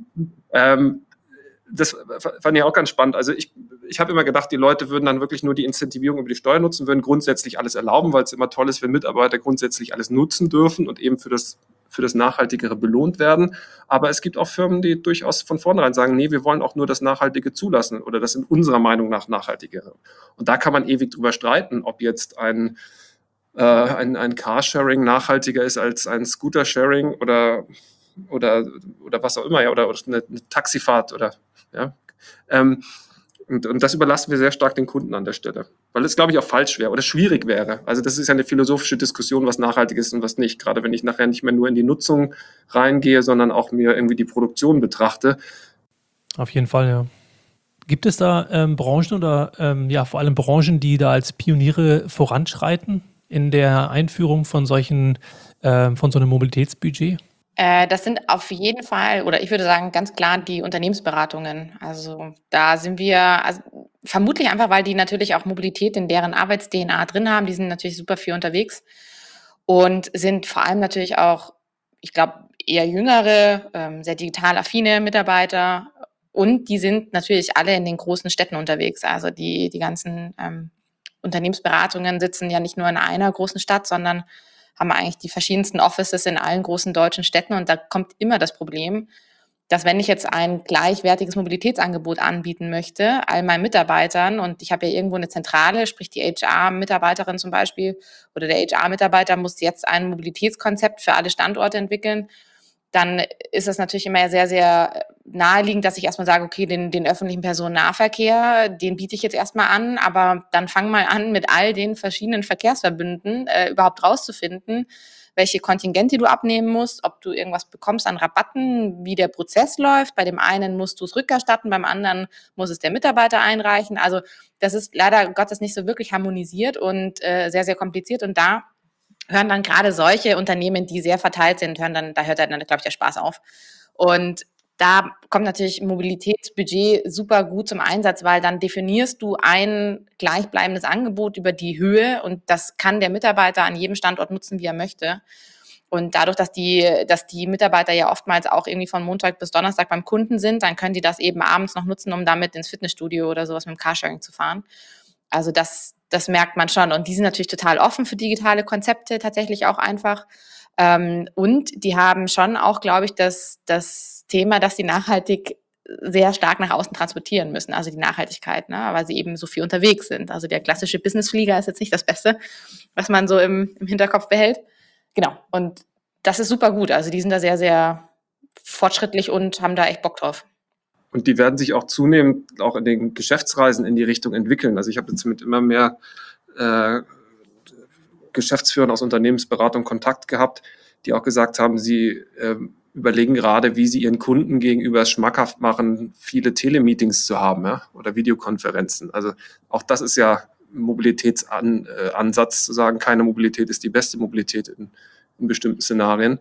Ähm, das fand ich auch ganz spannend. Also ich, ich habe immer gedacht, die Leute würden dann wirklich nur die Incentivierung über die Steuer nutzen, würden grundsätzlich alles erlauben, weil es immer toll ist, wenn Mitarbeiter grundsätzlich alles nutzen dürfen und eben für das, für das Nachhaltigere belohnt werden. Aber es gibt auch Firmen, die durchaus von vornherein sagen, nee, wir wollen auch nur das Nachhaltige zulassen oder das in unserer Meinung nach Nachhaltigere. Und da kann man ewig drüber streiten, ob jetzt ein, äh, ein, ein Carsharing nachhaltiger ist als ein Scooter-Sharing oder, oder, oder was auch immer, ja, oder, oder eine, eine Taxifahrt oder ja. Ähm, und, und das überlassen wir sehr stark den Kunden an der Stelle, weil es, glaube ich, auch falsch wäre oder schwierig wäre. Also das ist ja eine philosophische Diskussion, was nachhaltig ist und was nicht. Gerade wenn ich nachher nicht mehr nur in die Nutzung reingehe, sondern auch mir irgendwie die Produktion betrachte. Auf jeden Fall, ja. Gibt es da ähm, Branchen oder ähm, ja vor allem Branchen, die da als Pioniere voranschreiten in der Einführung von solchen, äh, von so einem Mobilitätsbudget? Das sind auf jeden Fall, oder ich würde sagen, ganz klar die Unternehmensberatungen. Also da sind wir, also vermutlich einfach, weil die natürlich auch Mobilität in deren Arbeits-D N A drin haben. Die sind natürlich super viel unterwegs und sind vor allem natürlich auch, ich glaube, eher jüngere, ähm, sehr digital affine Mitarbeiter. Und die sind natürlich alle in den großen Städten unterwegs. Also die, die ganzen ähm, Unternehmensberatungen sitzen ja nicht nur in einer großen Stadt, sondern haben eigentlich die verschiedensten Offices in allen großen deutschen Städten. Und da kommt immer das Problem, dass wenn ich jetzt ein gleichwertiges Mobilitätsangebot anbieten möchte, all meinen Mitarbeitern, und ich habe ja irgendwo eine Zentrale, sprich die H R-Mitarbeiterin zum Beispiel oder der H R-Mitarbeiter muss jetzt ein Mobilitätskonzept für alle Standorte entwickeln, dann ist es natürlich immer sehr, sehr naheliegend, dass ich erstmal sage, okay, den, den öffentlichen Personennahverkehr, den biete ich jetzt erstmal an, aber dann fang mal an, mit all den verschiedenen Verkehrsverbünden äh, überhaupt rauszufinden, welche Kontingente du abnehmen musst, ob du irgendwas bekommst an Rabatten, wie der Prozess läuft. Bei dem einen musst du es rückerstatten, beim anderen muss es der Mitarbeiter einreichen. Also das ist leider Gottes nicht so wirklich harmonisiert und äh, sehr, sehr kompliziert. Und da hören dann gerade solche Unternehmen, die sehr verteilt sind, hören dann, da hört dann, glaube ich, der Spaß auf. Und da kommt natürlich Mobilitätsbudget super gut zum Einsatz, weil dann definierst du ein gleichbleibendes Angebot über die Höhe und das kann der Mitarbeiter an jedem Standort nutzen, wie er möchte. Und dadurch, dass die, dass die Mitarbeiter ja oftmals auch irgendwie von Montag bis Donnerstag beim Kunden sind, dann können die das eben abends noch nutzen, um damit ins Fitnessstudio oder sowas mit dem Carsharing zu fahren. Also das, das merkt man schon. Und die sind natürlich total offen für digitale Konzepte, tatsächlich auch einfach. Ähm, und die haben schon auch, glaube ich, das, das Thema, dass sie nachhaltig sehr stark nach außen transportieren müssen, also die Nachhaltigkeit, ne, weil sie eben so viel unterwegs sind. Also der klassische Businessflieger ist jetzt nicht das Beste, was man so im, im Hinterkopf behält. Genau, und das ist super gut. Also die sind da sehr, sehr fortschrittlich und haben da echt Bock drauf. Und die werden sich auch zunehmend auch in den Geschäftsreisen in die Richtung entwickeln. Also ich habe jetzt mit immer mehr äh, Geschäftsführern aus Unternehmensberatung Kontakt gehabt, die auch gesagt haben, sie äh, überlegen gerade, wie sie ihren Kunden gegenüber es schmackhaft machen, viele Telemeetings zu haben, ja, oder Videokonferenzen. Also auch das ist ja ein Mobilitätsansatz, zu sagen, keine Mobilität ist die beste Mobilität in, in bestimmten Szenarien.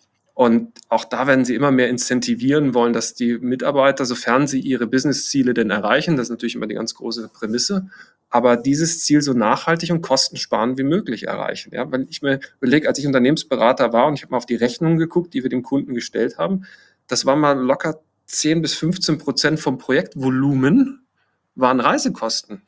Und auch da werden sie immer mehr incentivieren wollen, dass die Mitarbeiter, sofern sie ihre Businessziele denn erreichen, das ist natürlich immer die ganz große Prämisse, aber dieses Ziel so nachhaltig und kostensparend wie möglich erreichen. Ja, wenn ich mir überlege, als ich Unternehmensberater war und ich habe mal auf die Rechnungen geguckt, die wir dem Kunden gestellt haben, das war mal locker zehn bis fünfzehn Prozent vom Projektvolumen waren Reisekosten.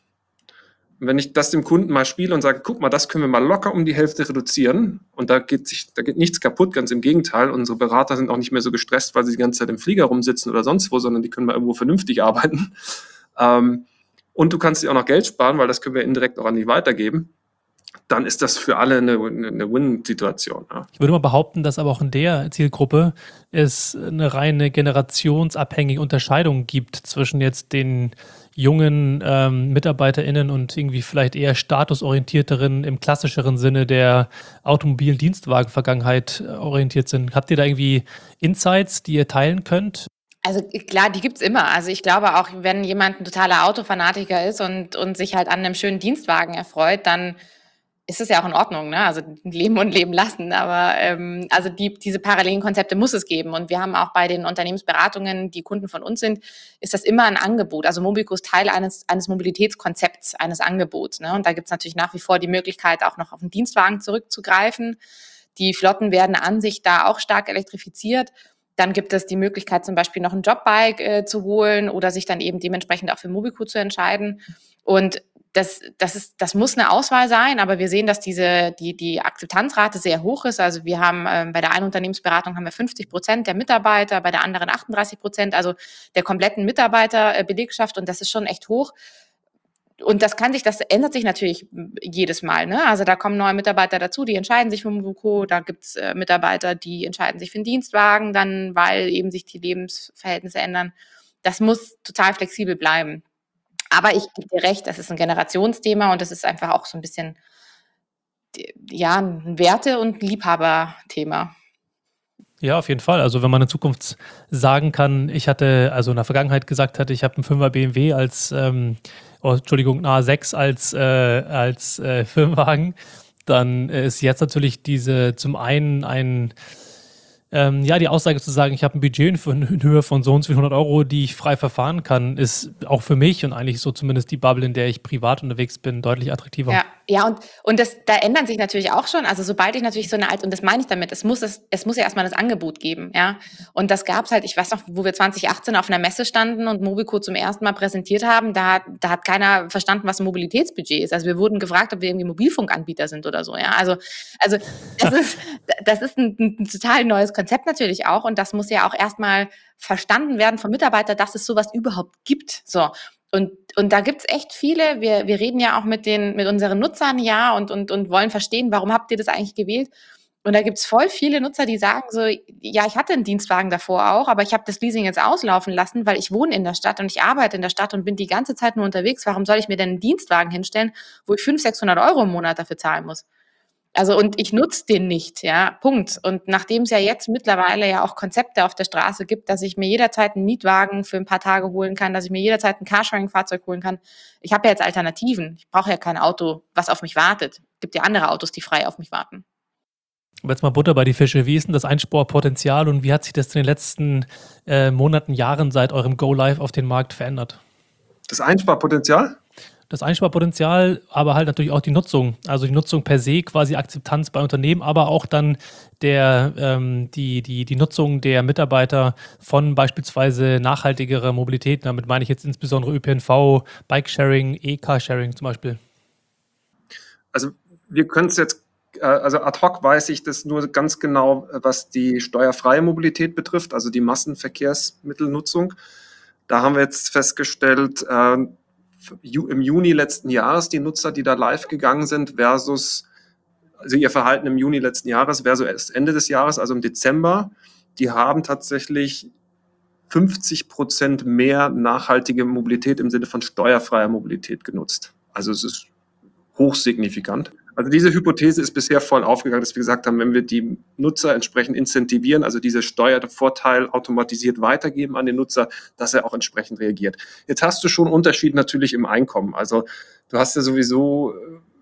Und wenn ich das dem Kunden mal spiele und sage, guck mal, das können wir mal locker um die Hälfte reduzieren und da geht sich, da geht nichts kaputt, ganz im Gegenteil. Unsere Berater sind auch nicht mehr so gestresst, weil sie die ganze Zeit im Flieger rumsitzen oder sonst wo, sondern die können mal irgendwo vernünftig arbeiten. Ähm, und du kannst dir auch noch Geld sparen, weil das können wir indirekt auch an die weitergeben. Dann ist das für alle eine, eine Win-Situation. Ja. Ich würde mal behaupten, dass aber auch in der Zielgruppe es eine reine generationsabhängige Unterscheidung gibt zwischen jetzt den jungen ähm, MitarbeiterInnen und irgendwie vielleicht eher statusorientierteren, im klassischeren Sinne der automobilen Dienstwagen-Vergangenheit orientiert sind. Habt ihr da irgendwie Insights, die ihr teilen könnt? Also klar, die gibt's immer. Also ich glaube auch, wenn jemand ein totaler Autofanatiker ist und, und sich halt an einem schönen Dienstwagen erfreut, dann ist es ja auch in Ordnung, ne? Also leben und leben lassen. Aber ähm, also die, diese parallelen Konzepte muss es geben. Und wir haben auch bei den Unternehmensberatungen, die Kunden von uns sind, ist das immer ein Angebot. Also Mobico ist Teil eines, eines Mobilitätskonzepts, eines Angebots. Ne? Und da gibt es natürlich nach wie vor die Möglichkeit, auch noch auf den Dienstwagen zurückzugreifen. Die Flotten werden an sich da auch stark elektrifiziert. Dann gibt es die Möglichkeit, zum Beispiel noch ein Jobbike äh, zu holen oder sich dann eben dementsprechend auch für Mobico zu entscheiden. Und das, das, ist, das muss eine Auswahl sein, aber wir sehen, dass diese, die, die Akzeptanzrate sehr hoch ist. Also wir haben ähm, bei der einen Unternehmensberatung haben wir fünfzig Prozent der Mitarbeiter, bei der anderen achtunddreißig Prozent, also der kompletten Mitarbeiterbelegschaft, und das ist schon echt hoch. Und das kann sich, das ändert sich natürlich jedes Mal, ne? Also da kommen neue Mitarbeiter dazu, die entscheiden sich für Mobico, da gibt's äh, Mitarbeiter, die entscheiden sich für einen Dienstwagen, dann, weil eben sich die Lebensverhältnisse ändern. Das muss total flexibel bleiben. Aber ich gebe dir recht, das ist ein Generationsthema und das ist einfach auch so ein bisschen, ja, ein Werte- und Liebhaberthema. Ja, auf jeden Fall. Also wenn man in Zukunft sagen kann, ich hatte, also in der Vergangenheit gesagt hatte, ich habe einen Fünfer B M W als, ähm, oh, Entschuldigung, einen A sechs als, äh, als äh, Firmenwagen, dann ist jetzt natürlich diese zum einen ein Ähm, ja, die Aussage zu sagen, ich habe ein Budget in Höhe von so und so viel hundert Euro, die ich frei verfahren kann, ist auch für mich und eigentlich so zumindest die Bubble, in der ich privat unterwegs bin, deutlich attraktiver. Ja, ja, und, und das, da ändern sich natürlich auch schon, also sobald ich natürlich so eine Alt, und das meine ich damit, es muss, es, es muss ja erstmal das Angebot geben, ja, und das gab's halt, ich weiß noch, wo wir zwanzig achtzehn auf einer Messe standen und Mobico zum ersten Mal präsentiert haben, da, da hat keiner verstanden, was ein Mobilitätsbudget ist, also wir wurden gefragt, ob wir irgendwie Mobilfunkanbieter sind oder so, ja, also, also das ist, das ist ein, ein total neues Konzept natürlich auch, und das muss ja auch erstmal verstanden werden vom Mitarbeiter, dass es sowas überhaupt gibt, so. Und, und da gibt's echt viele, wir, wir reden ja auch mit den, mit unseren Nutzern, ja, und, und, und wollen verstehen, warum habt ihr das eigentlich gewählt? Und da gibt's voll viele Nutzer, die sagen so, ja, ich hatte einen Dienstwagen davor auch, aber ich habe das Leasing jetzt auslaufen lassen, weil ich wohne in der Stadt und ich arbeite in der Stadt und bin die ganze Zeit nur unterwegs. Warum soll ich mir denn einen Dienstwagen hinstellen, wo ich fünfhundert, sechshundert Euro im Monat dafür zahlen muss? Also und ich nutze den nicht, ja, Punkt. Und nachdem es ja jetzt mittlerweile ja auch Konzepte auf der Straße gibt, dass ich mir jederzeit einen Mietwagen für ein paar Tage holen kann, dass ich mir jederzeit ein Carsharing-Fahrzeug holen kann. Ich habe ja jetzt Alternativen. Ich brauche ja kein Auto, was auf mich wartet. Es gibt ja andere Autos, die frei auf mich warten. Aber jetzt mal Butter bei die Fische. Wie ist denn das Einsparpotenzial und wie hat sich das in den letzten äh, Monaten, Jahren seit eurem Go-Live auf den Markt verändert? Das Einsparpotenzial? Das Einsparpotenzial, aber halt natürlich auch die Nutzung. Also die Nutzung per se, quasi Akzeptanz bei Unternehmen, aber auch dann der, ähm, die, die, die Nutzung der Mitarbeiter von beispielsweise nachhaltigerer Mobilität. Damit meine ich jetzt insbesondere Ö P N V, Bike-Sharing, E-Car-Sharing zum Beispiel. Also wir können es jetzt, äh, also ad hoc weiß ich das nur ganz genau, was die steuerfreie Mobilität betrifft, also die Massenverkehrsmittelnutzung. Da haben wir jetzt festgestellt, äh, im Juni letzten Jahres die Nutzer, die da live gegangen sind, versus, also ihr Verhalten im Juni letzten Jahres versus erst Ende des Jahres, also im Dezember, die haben tatsächlich fünfzig Prozent mehr nachhaltige Mobilität im Sinne von steuerfreier Mobilität genutzt. Also es ist hochsignifikant. Also diese Hypothese ist bisher voll aufgegangen, dass wir gesagt haben, wenn wir die Nutzer entsprechend incentivieren, also diese Steuervorteil automatisiert weitergeben an den Nutzer, dass er auch entsprechend reagiert. Jetzt hast du schon einen Unterschied natürlich im Einkommen. Also du hast ja sowieso,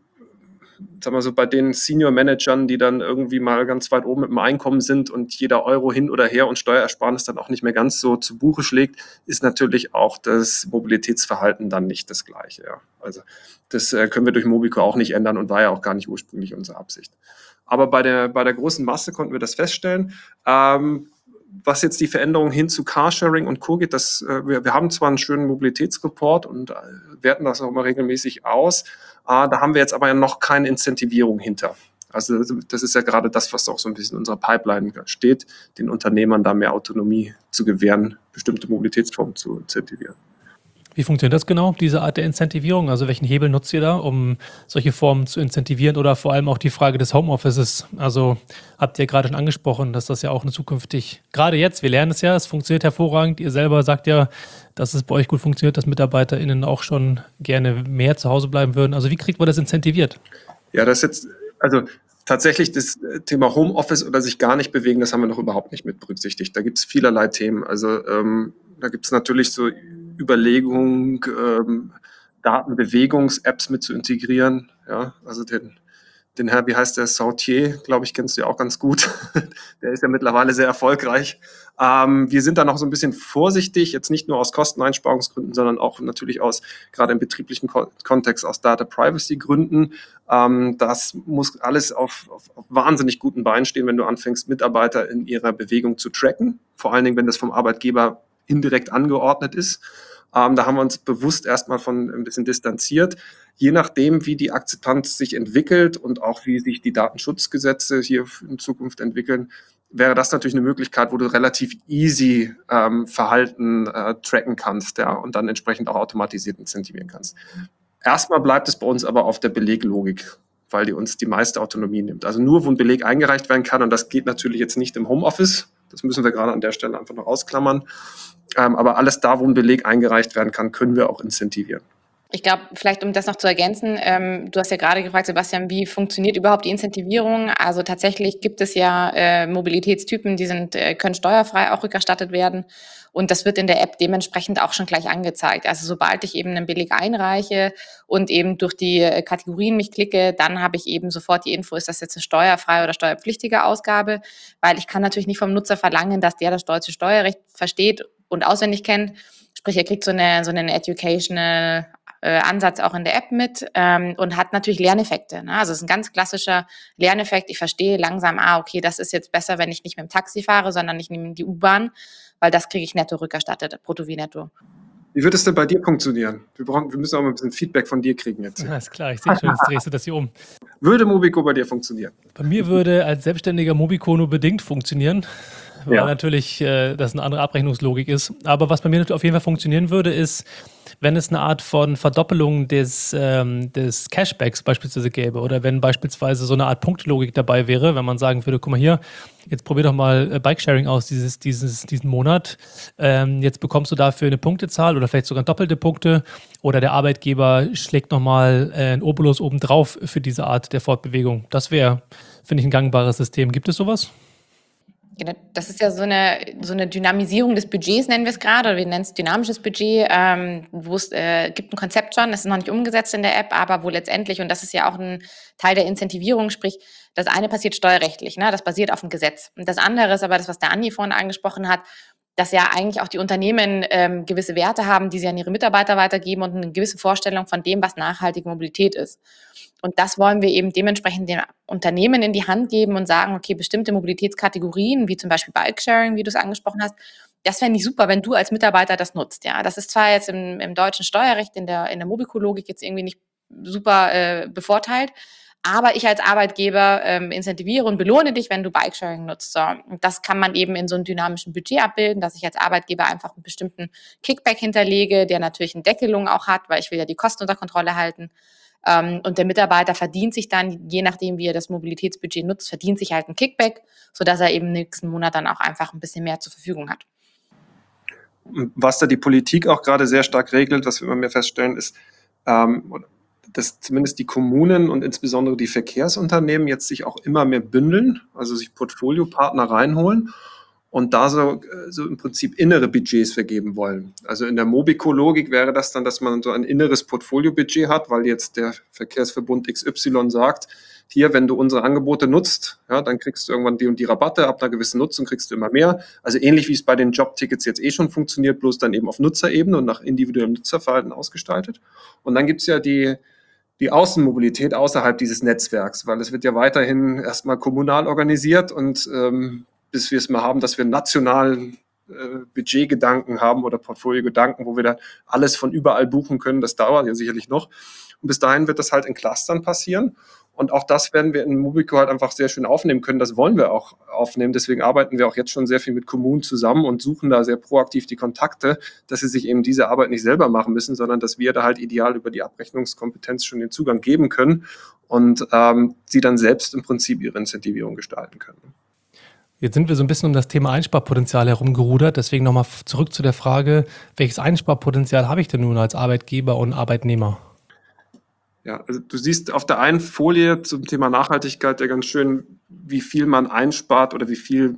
sag mal so, bei den Senior-Managern, die dann irgendwie mal ganz weit oben mit dem Einkommen sind und jeder Euro hin oder her und Steuerersparnis dann auch nicht mehr ganz so zu Buche schlägt, ist natürlich auch das Mobilitätsverhalten dann nicht das Gleiche. Ja. Also das äh, können wir durch Mobico auch nicht ändern und war ja auch gar nicht ursprünglich unsere Absicht. Aber bei der, bei der großen Masse konnten wir das feststellen. Ähm, was jetzt die Veränderung hin zu Carsharing und Co. geht, das, äh, wir, wir haben zwar einen schönen Mobilitätsreport und äh, werten das auch immer regelmäßig aus, äh, da haben wir jetzt aber ja noch keine Incentivierung hinter. Also das ist ja gerade das, was auch so ein bisschen in unserer Pipeline steht, den Unternehmern da mehr Autonomie zu gewähren, bestimmte Mobilitätsformen zu incentivieren. Wie funktioniert das genau, diese Art der Incentivierung? Also welchen Hebel nutzt ihr da, um solche Formen zu incentivieren oder vor allem auch die Frage des Homeoffices? Also habt ihr gerade schon angesprochen, dass das ja auch zukünftig, gerade jetzt, wir lernen es ja, es funktioniert hervorragend. Ihr selber sagt ja, dass es bei euch gut funktioniert, dass MitarbeiterInnen auch schon gerne mehr zu Hause bleiben würden. Also wie kriegt man das incentiviert? Ja, das ist jetzt, also tatsächlich das Thema Homeoffice oder sich gar nicht bewegen, das haben wir noch überhaupt nicht mit berücksichtigt. Da gibt es vielerlei Themen. Also ähm, da gibt es natürlich so Überlegung, ähm, Datenbewegungs-Apps mit zu integrieren. Ja, also den, den Herr, wie heißt der, Sautier, glaube ich, kennst du ja auch ganz gut. Der ist ja mittlerweile sehr erfolgreich. Ähm, wir sind da noch so ein bisschen vorsichtig, jetzt nicht nur aus Kosteneinsparungsgründen, sondern auch natürlich aus, gerade im betrieblichen Ko- Kontext, aus Data-Privacy-Gründen. Ähm, das muss alles auf, auf, auf wahnsinnig guten Beinen stehen, wenn du anfängst, Mitarbeiter in ihrer Bewegung zu tracken. Vor allen Dingen, wenn das vom Arbeitgeber indirekt angeordnet ist. Ähm, da haben wir uns bewusst erstmal von ein bisschen distanziert. Je nachdem, wie die Akzeptanz sich entwickelt und auch wie sich die Datenschutzgesetze hier in Zukunft entwickeln, wäre das natürlich eine Möglichkeit, wo du relativ easy ähm, Verhalten äh, tracken kannst, ja, und dann entsprechend auch automatisiert incentivieren kannst. Erstmal bleibt es bei uns aber auf der Beleglogik, weil die uns die meiste Autonomie nimmt. Also nur, wo ein Beleg eingereicht werden kann, und das geht natürlich jetzt nicht im Homeoffice, das müssen wir gerade an der Stelle einfach noch ausklammern. Ähm, aber alles da, wo ein Beleg eingereicht werden kann, können wir auch incentivieren. Ich glaube, vielleicht um das noch zu ergänzen, ähm, du hast ja gerade gefragt, Sebastian, wie funktioniert überhaupt die Incentivierung? Also tatsächlich gibt es ja äh, Mobilitätstypen, die sind, äh, können steuerfrei auch rückerstattet werden. Und das wird in der App dementsprechend auch schon gleich angezeigt. Also sobald ich eben einen Beleg einreiche und eben durch die äh, Kategorien mich klicke, dann habe ich eben sofort die Info, ist das jetzt eine steuerfreie oder steuerpflichtige Ausgabe? Weil ich kann natürlich nicht vom Nutzer verlangen, dass der das deutsche Steuerrecht versteht und auswendig kennt. Sprich, er kriegt so, eine, so einen Educational äh, Ansatz auch in der App mit ähm, und hat natürlich Lerneffekte. Ne? Also es ist ein ganz klassischer Lerneffekt. Ich verstehe langsam, ah, okay, das ist jetzt besser, wenn ich nicht mit dem Taxi fahre, sondern ich nehme die U-Bahn, weil das kriege ich netto rückerstattet, brutto wie netto. Wie wird es denn bei dir funktionieren? Wir, brauchen, wir müssen auch mal ein bisschen Feedback von dir kriegen jetzt. Ja, ist klar, ich sehe schon, jetzt drehst du das hier um. Würde Mobico bei dir funktionieren? Bei mir würde als selbstständiger Mobico nur bedingt funktionieren, weil Ja. natürlich äh, das eine andere Abrechnungslogik ist. Aber was bei mir auf jeden Fall funktionieren würde, ist, wenn es eine Art von Verdoppelung des, ähm, des Cashbacks beispielsweise gäbe oder wenn beispielsweise so eine Art Punktelogik dabei wäre, wenn man sagen würde, guck mal hier, jetzt probier doch mal äh, Bikesharing aus dieses, dieses, diesen Monat. Ähm, jetzt bekommst du dafür eine Punktezahl oder vielleicht sogar doppelte Punkte oder der Arbeitgeber schlägt nochmal äh, ein Obolus obendrauf für diese Art der Fortbewegung. Das wäre, finde ich, ein gangbares System. Gibt es sowas? Genau, das ist ja so eine, so eine Dynamisierung des Budgets, nennen wir es gerade, oder wir nennen es dynamisches Budget, ähm, wo es äh, gibt ein Konzept schon, das ist noch nicht umgesetzt in der App, aber wo letztendlich, und das ist ja auch ein Teil der Incentivierung, sprich, das eine passiert steuerrechtlich, ne, das basiert auf dem Gesetz. Und das andere ist aber das, was der Andi vorhin angesprochen hat, dass ja eigentlich auch die Unternehmen ähm, gewisse Werte haben, die sie an ihre Mitarbeiter weitergeben und eine gewisse Vorstellung von dem, was nachhaltige Mobilität ist. Und das wollen wir eben dementsprechend den Unternehmen in die Hand geben und sagen, okay, bestimmte Mobilitätskategorien, wie zum Beispiel Bikesharing, wie du es angesprochen hast, das fände ich super, wenn du als Mitarbeiter das nutzt. Ja, das ist zwar jetzt im, im deutschen Steuerrecht, in der, in der Mobico-Logik jetzt irgendwie nicht super äh, bevorteilt, aber ich als Arbeitgeber ähm, incentiviere und belohne dich, wenn du Bikesharing nutzt. So, und das kann man eben in so einem dynamischen Budget abbilden, dass ich als Arbeitgeber einfach einen bestimmten Kickback hinterlege, der natürlich eine Deckelung auch hat, weil ich will ja die Kosten unter Kontrolle halten. Ähm, und der Mitarbeiter verdient sich dann, je nachdem, wie er das Mobilitätsbudget nutzt, verdient sich halt ein Kickback, sodass er eben nächsten Monat dann auch einfach ein bisschen mehr zur Verfügung hat. Was da die Politik auch gerade sehr stark regelt, was wir immer mehr feststellen, ist, ähm, dass zumindest die Kommunen und insbesondere die Verkehrsunternehmen jetzt sich auch immer mehr bündeln, also sich Portfoliopartner reinholen und da so, so im Prinzip innere Budgets vergeben wollen. Also in der Mobico-Logik wäre das dann, dass man so ein inneres Portfolio-Budget hat, weil jetzt der Verkehrsverbund X Y sagt, hier, wenn du unsere Angebote nutzt, ja, dann kriegst du irgendwann die und die Rabatte, ab einer gewissen Nutzung kriegst du immer mehr. Also ähnlich wie es bei den Jobtickets jetzt eh schon funktioniert, bloß dann eben auf Nutzerebene und nach individuellem Nutzerverhalten ausgestaltet. Und dann gibt's ja die die Außenmobilität außerhalb dieses Netzwerks, weil es wird ja weiterhin erstmal kommunal organisiert und ähm, bis wir es mal haben, dass wir nationalen äh, Budgetgedanken haben oder Portfoliogedanken, wo wir da alles von überall buchen können, das dauert ja sicherlich noch. Und bis dahin wird das halt in Clustern passieren. Und auch das werden wir in Mobico halt einfach sehr schön aufnehmen können. Das wollen wir auch aufnehmen. Deswegen arbeiten wir auch jetzt schon sehr viel mit Kommunen zusammen und suchen da sehr proaktiv die Kontakte, dass sie sich eben diese Arbeit nicht selber machen müssen, sondern dass wir da halt ideal über die Abrechnungskompetenz schon den Zugang geben können und ähm, sie dann selbst im Prinzip ihre Incentivierung gestalten können. Jetzt sind wir so ein bisschen um das Thema Einsparpotenzial herumgerudert. Deswegen nochmal zurück zu der Frage, welches Einsparpotenzial habe ich denn nun als Arbeitgeber und Arbeitnehmer? Ja, also du siehst auf der einen Folie zum Thema Nachhaltigkeit ja ganz schön, wie viel man einspart oder wie viel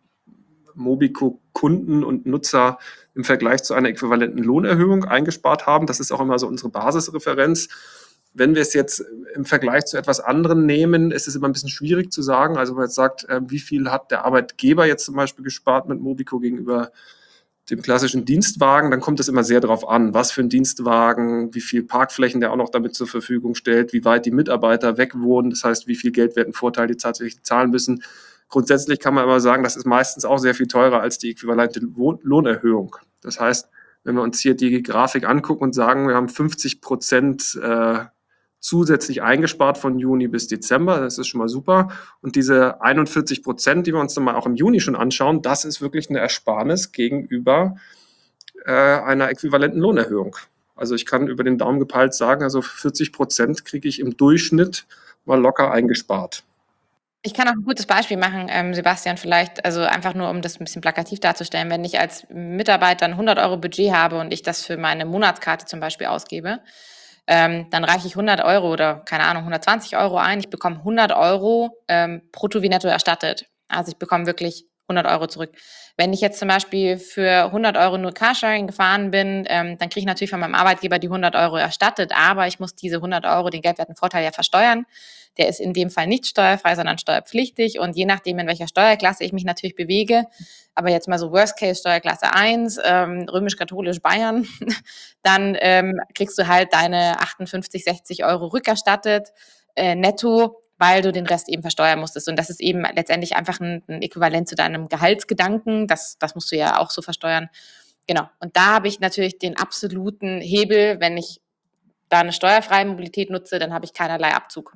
Mobico-Kunden und Nutzer im Vergleich zu einer äquivalenten Lohnerhöhung eingespart haben. Das ist auch immer so unsere Basisreferenz. Wenn wir es jetzt im Vergleich zu etwas anderem nehmen, ist es immer ein bisschen schwierig zu sagen. Also wenn man jetzt sagt, wie viel hat der Arbeitgeber jetzt zum Beispiel gespart mit Mobico gegenüber dem klassischen Dienstwagen, dann kommt es immer sehr darauf an, was für ein Dienstwagen, wie viel Parkflächen der auch noch damit zur Verfügung stellt, wie weit die Mitarbeiter weg wohnen, das heißt, wie viel Geldwertenvorteil die tatsächlich zahlen müssen. Grundsätzlich kann man aber sagen, das ist meistens auch sehr viel teurer als die äquivalente Lohnerhöhung. Das heißt, wenn wir uns hier die Grafik angucken und sagen, wir haben fünfzig Prozent äh, zusätzlich eingespart von Juni bis Dezember, das ist schon mal super. Und diese einundvierzig Prozent, die wir uns dann mal auch im Juni schon anschauen, das ist wirklich eine Ersparnis gegenüber äh, einer äquivalenten Lohnerhöhung. Also ich kann über den Daumen gepeilt sagen, also vierzig Prozent kriege ich im Durchschnitt mal locker eingespart. Ich kann auch ein gutes Beispiel machen, ähm, Sebastian, vielleicht, also einfach nur, um das ein bisschen plakativ darzustellen. Wenn ich als Mitarbeiter ein hundert Euro Budget habe und ich das für meine Monatskarte zum Beispiel ausgebe, ähm, dann reiche ich hundert Euro oder, keine Ahnung, hundertzwanzig Euro ein. Ich bekomme hundert Euro ähm, brutto wie netto erstattet. Also ich bekomme wirklich hundert Euro zurück. Wenn ich jetzt zum Beispiel für hundert Euro nur Carsharing gefahren bin, ähm, dann kriege ich natürlich von meinem Arbeitgeber die hundert Euro erstattet, aber ich muss diese hundert Euro, den Geldwertenvorteil ja versteuern. Der ist in dem Fall nicht steuerfrei, sondern steuerpflichtig und je nachdem, in welcher Steuerklasse ich mich natürlich bewege, aber jetzt mal so Worst Case Steuerklasse eins, ähm, römisch-katholisch Bayern, dann ähm, kriegst du halt deine achtundfünfzig, sechzig Euro rückerstattet, äh, netto, weil du den Rest eben versteuern musstest. Und das ist eben letztendlich einfach ein, ein Äquivalent zu deinem Gehaltsgedanken. Das, das musst du ja auch so versteuern. Genau. Und da habe ich natürlich den absoluten Hebel. Wenn ich da eine steuerfreie Mobilität nutze, dann habe ich keinerlei Abzug.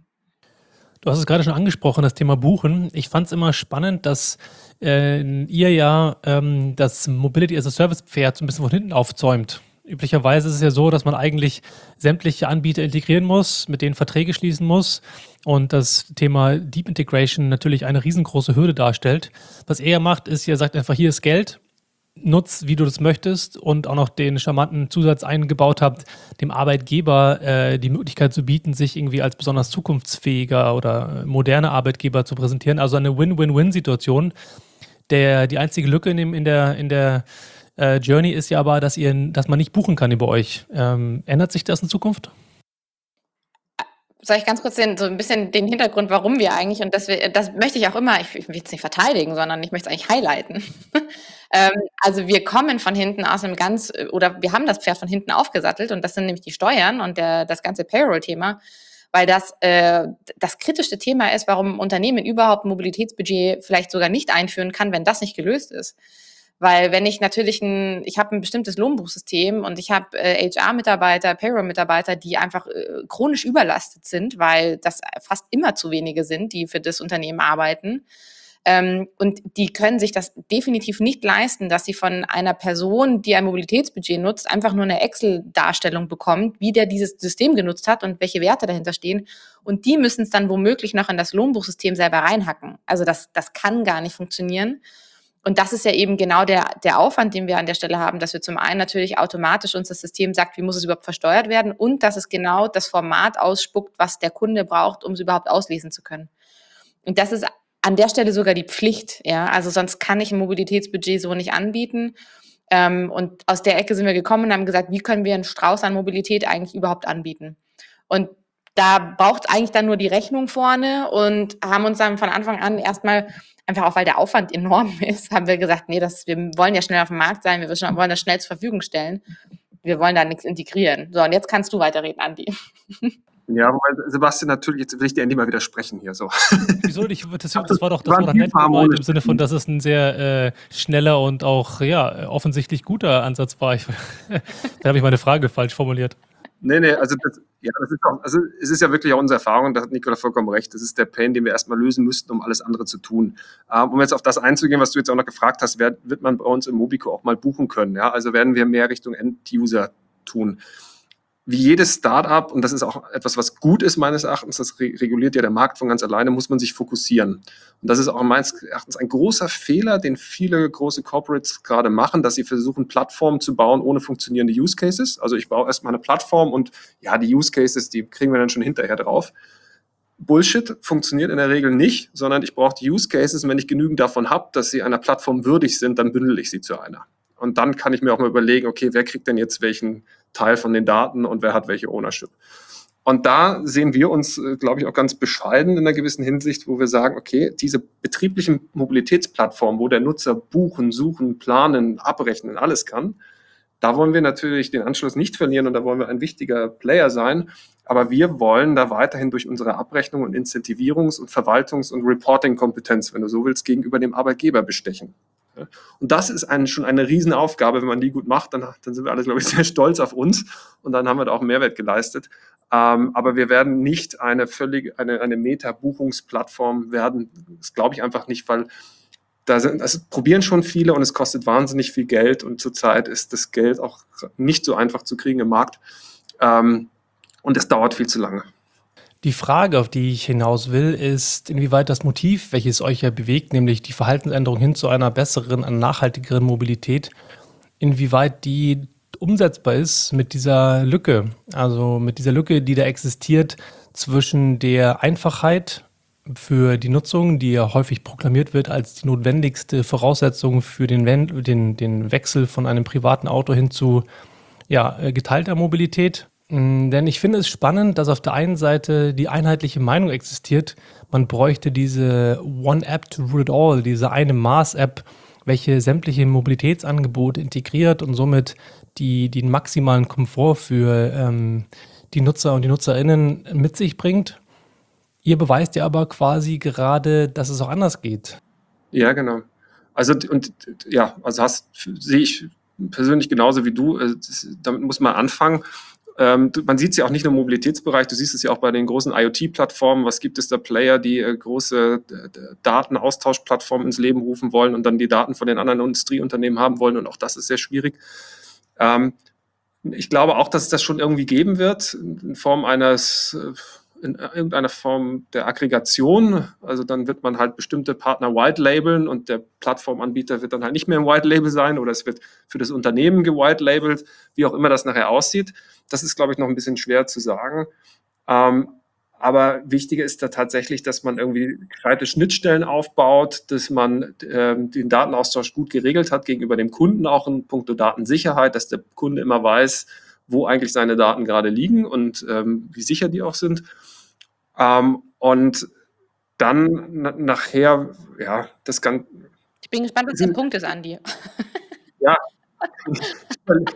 Du hast es gerade schon angesprochen, das Thema Buchen. Ich fand es immer spannend, dass äh, ihr ja ähm, das Mobility as a Service Pferd so ein bisschen von hinten aufzäumt. Üblicherweise ist es ja so, dass man eigentlich sämtliche Anbieter integrieren muss, mit denen Verträge schließen muss und das Thema Deep Integration natürlich eine riesengroße Hürde darstellt. Was er macht, ist, er sagt einfach, hier ist Geld, nutz, wie du das möchtest und auch noch den charmanten Zusatz eingebaut habt, dem Arbeitgeber äh, die Möglichkeit zu bieten, sich irgendwie als besonders zukunftsfähiger oder moderner Arbeitgeber zu präsentieren. Also eine Win-Win-Win-Situation. Der, die einzige Lücke in, dem, in der, in der äh, Journey ist ja aber, dass, ihr, dass man nicht buchen kann über euch. Ähm, ändert sich das in Zukunft? Soll ich ganz kurz den, so ein bisschen den Hintergrund, warum wir eigentlich, und das, wir, das möchte ich auch immer, ich, ich will es nicht verteidigen, sondern ich möchte es eigentlich highlighten. ähm, also wir kommen von hinten aus einem ganz, oder wir haben das Pferd von hinten aufgesattelt und das sind nämlich die Steuern und der, das ganze Payroll-Thema, weil das äh, das kritischste Thema ist, warum ein Unternehmen überhaupt ein Mobilitätsbudget vielleicht sogar nicht einführen kann, wenn das nicht gelöst ist. Weil wenn ich natürlich ein, ich habe ein bestimmtes Lohnbuchsystem und ich habe äh, H R-Mitarbeiter, Payroll-Mitarbeiter, die einfach äh, chronisch überlastet sind, weil das fast immer zu wenige sind, die für das Unternehmen arbeiten. Ähm, und die können sich das definitiv nicht leisten, dass sie von einer Person, die ein Mobilitätsbudget nutzt, einfach nur eine Excel-Darstellung bekommt, wie der dieses System genutzt hat und welche Werte dahinter stehen. Und die müssen es dann womöglich noch in das Lohnbuchsystem selber reinhacken. Also das, das kann gar nicht funktionieren. Und das ist ja eben genau der, der Aufwand, den wir an der Stelle haben, dass wir zum einen natürlich automatisch uns das System sagt, wie muss es überhaupt versteuert werden und dass es genau das Format ausspuckt, was der Kunde braucht, um es überhaupt auslesen zu können. Und das ist an der Stelle sogar die Pflicht, ja. Also sonst kann ich ein Mobilitätsbudget so nicht anbieten. Ähm, und aus der Ecke sind wir gekommen und haben gesagt, wie können wir einen Strauß an Mobilität eigentlich überhaupt anbieten? Und da braucht es eigentlich dann nur die Rechnung vorne und haben uns dann von Anfang an erstmal, einfach auch weil der Aufwand enorm ist, haben wir gesagt, nee, das, wir wollen ja schnell auf dem Markt sein, wir wollen das schnell zur Verfügung stellen. Wir wollen da nichts integrieren. So, und jetzt kannst du weiterreden, Andi. Ja, wobei, Sebastian, natürlich, jetzt will ich dir endlich mal widersprechen hier so. Wieso? Ich, das, das war doch, das war war doch ein nett gemeint, harmonisch. im Sinne von, dass es ein sehr äh, schneller und auch ja, offensichtlich guter Ansatz war. Ich, da habe ich meine Frage falsch formuliert. Nee, nee, also, das, ja, das ist auch, also es ist ja wirklich auch unsere Erfahrung, da hat Nicola vollkommen recht, das ist der Pain, den wir erstmal lösen müssten, um alles andere zu tun. Ähm, um jetzt auf das einzugehen, was du jetzt auch noch gefragt hast, wer, wird man bei uns im Mobico auch mal buchen können, ja, also werden wir mehr Richtung End-User tun. Wie jedes Startup, und das ist auch etwas, was gut ist meines Erachtens, das re- reguliert ja der Markt von ganz alleine, muss man sich fokussieren. Und das ist auch meines Erachtens ein großer Fehler, den viele große Corporates gerade machen, dass sie versuchen, Plattformen zu bauen ohne funktionierende Use Cases. Also ich baue erstmal eine Plattform und ja, die Use Cases, die kriegen wir dann schon hinterher drauf. Bullshit funktioniert in der Regel nicht, sondern ich brauche die Use Cases und wenn ich genügend davon habe, dass sie einer Plattform würdig sind, dann bündel ich sie zu einer. Und dann kann ich mir auch mal überlegen, okay, wer kriegt denn jetzt welchen Teil von den Daten und wer hat welche Ownership. Und da sehen wir uns, glaube ich, auch ganz bescheiden in einer gewissen Hinsicht, wo wir sagen, okay, diese betrieblichen Mobilitätsplattformen, wo der Nutzer buchen, suchen, planen, abrechnen, alles kann, da wollen wir natürlich den Anschluss nicht verlieren und da wollen wir ein wichtiger Player sein. Aber wir wollen da weiterhin durch unsere Abrechnung und Incentivierungs- und Verwaltungs- und Reporting-Kompetenz, wenn du so willst, gegenüber dem Arbeitgeber bestechen. Und das ist ein, schon eine Riesenaufgabe. Wenn man die gut macht, dann, dann sind wir alle, glaube ich, sehr stolz auf uns und dann haben wir da auch Mehrwert geleistet. Ähm, aber wir werden nicht eine völlig, eine, eine Meta-Buchungsplattform werden. Das glaube ich einfach nicht, weil da sind, das probieren schon viele und es kostet wahnsinnig viel Geld und zurzeit ist das Geld auch nicht so einfach zu kriegen im Markt. Ähm, und es dauert viel zu lange. Die Frage, auf die ich hinaus will, ist, inwieweit das Motiv, welches euch ja bewegt, nämlich die Verhaltensänderung hin zu einer besseren, einer nachhaltigeren Mobilität, inwieweit die umsetzbar ist mit dieser Lücke. Also mit dieser Lücke, die da existiert zwischen der Einfachheit für die Nutzung, die ja häufig proklamiert wird als die notwendigste Voraussetzung für den, Wen- den, den Wechsel von einem privaten Auto hin zu ja, äh, geteilter Mobilität. Mm, Denn ich finde es spannend, dass auf der einen Seite die einheitliche Meinung existiert, man bräuchte diese One-App to rule it all, diese eine Maß-App, welche sämtliche Mobilitätsangebote integriert und somit die, den maximalen Komfort für ähm, die Nutzer und die Nutzerinnen mit sich bringt. Ihr beweist ja aber quasi gerade, dass es auch anders geht. Ja, genau. Also und ja, also hast sehe ich persönlich genauso wie du. äh, das, damit muss man anfangen. Ähm, du, man sieht es ja auch nicht nur im Mobilitätsbereich, du siehst es ja auch bei den großen IoT-Plattformen. Was gibt es da Player, die äh, große äh, Datenaustauschplattformen ins Leben rufen wollen und dann die Daten von den anderen Industrieunternehmen haben wollen und auch das ist sehr schwierig. Ähm, Ich glaube auch, dass es das schon irgendwie geben wird, in Form eines, in irgendeiner Form der Aggregation. Also dann wird man halt bestimmte Partner white labeln und der Plattformanbieter wird dann halt nicht mehr im White Label sein oder es wird für das Unternehmen gewhite labelt, wie auch immer das nachher aussieht. Das ist, glaube ich, noch ein bisschen schwer zu sagen. Ähm, aber wichtiger ist da tatsächlich, dass man irgendwie gescheite Schnittstellen aufbaut, dass man ähm, den Datenaustausch gut geregelt hat gegenüber dem Kunden, auch in puncto Datensicherheit, dass der Kunde immer weiß, wo eigentlich seine Daten gerade liegen und ähm, wie sicher die auch sind. Ähm, und dann na, nachher, ja, das kann. Ich bin gespannt, was der Punkt ist, Andi. Ja, ich bin,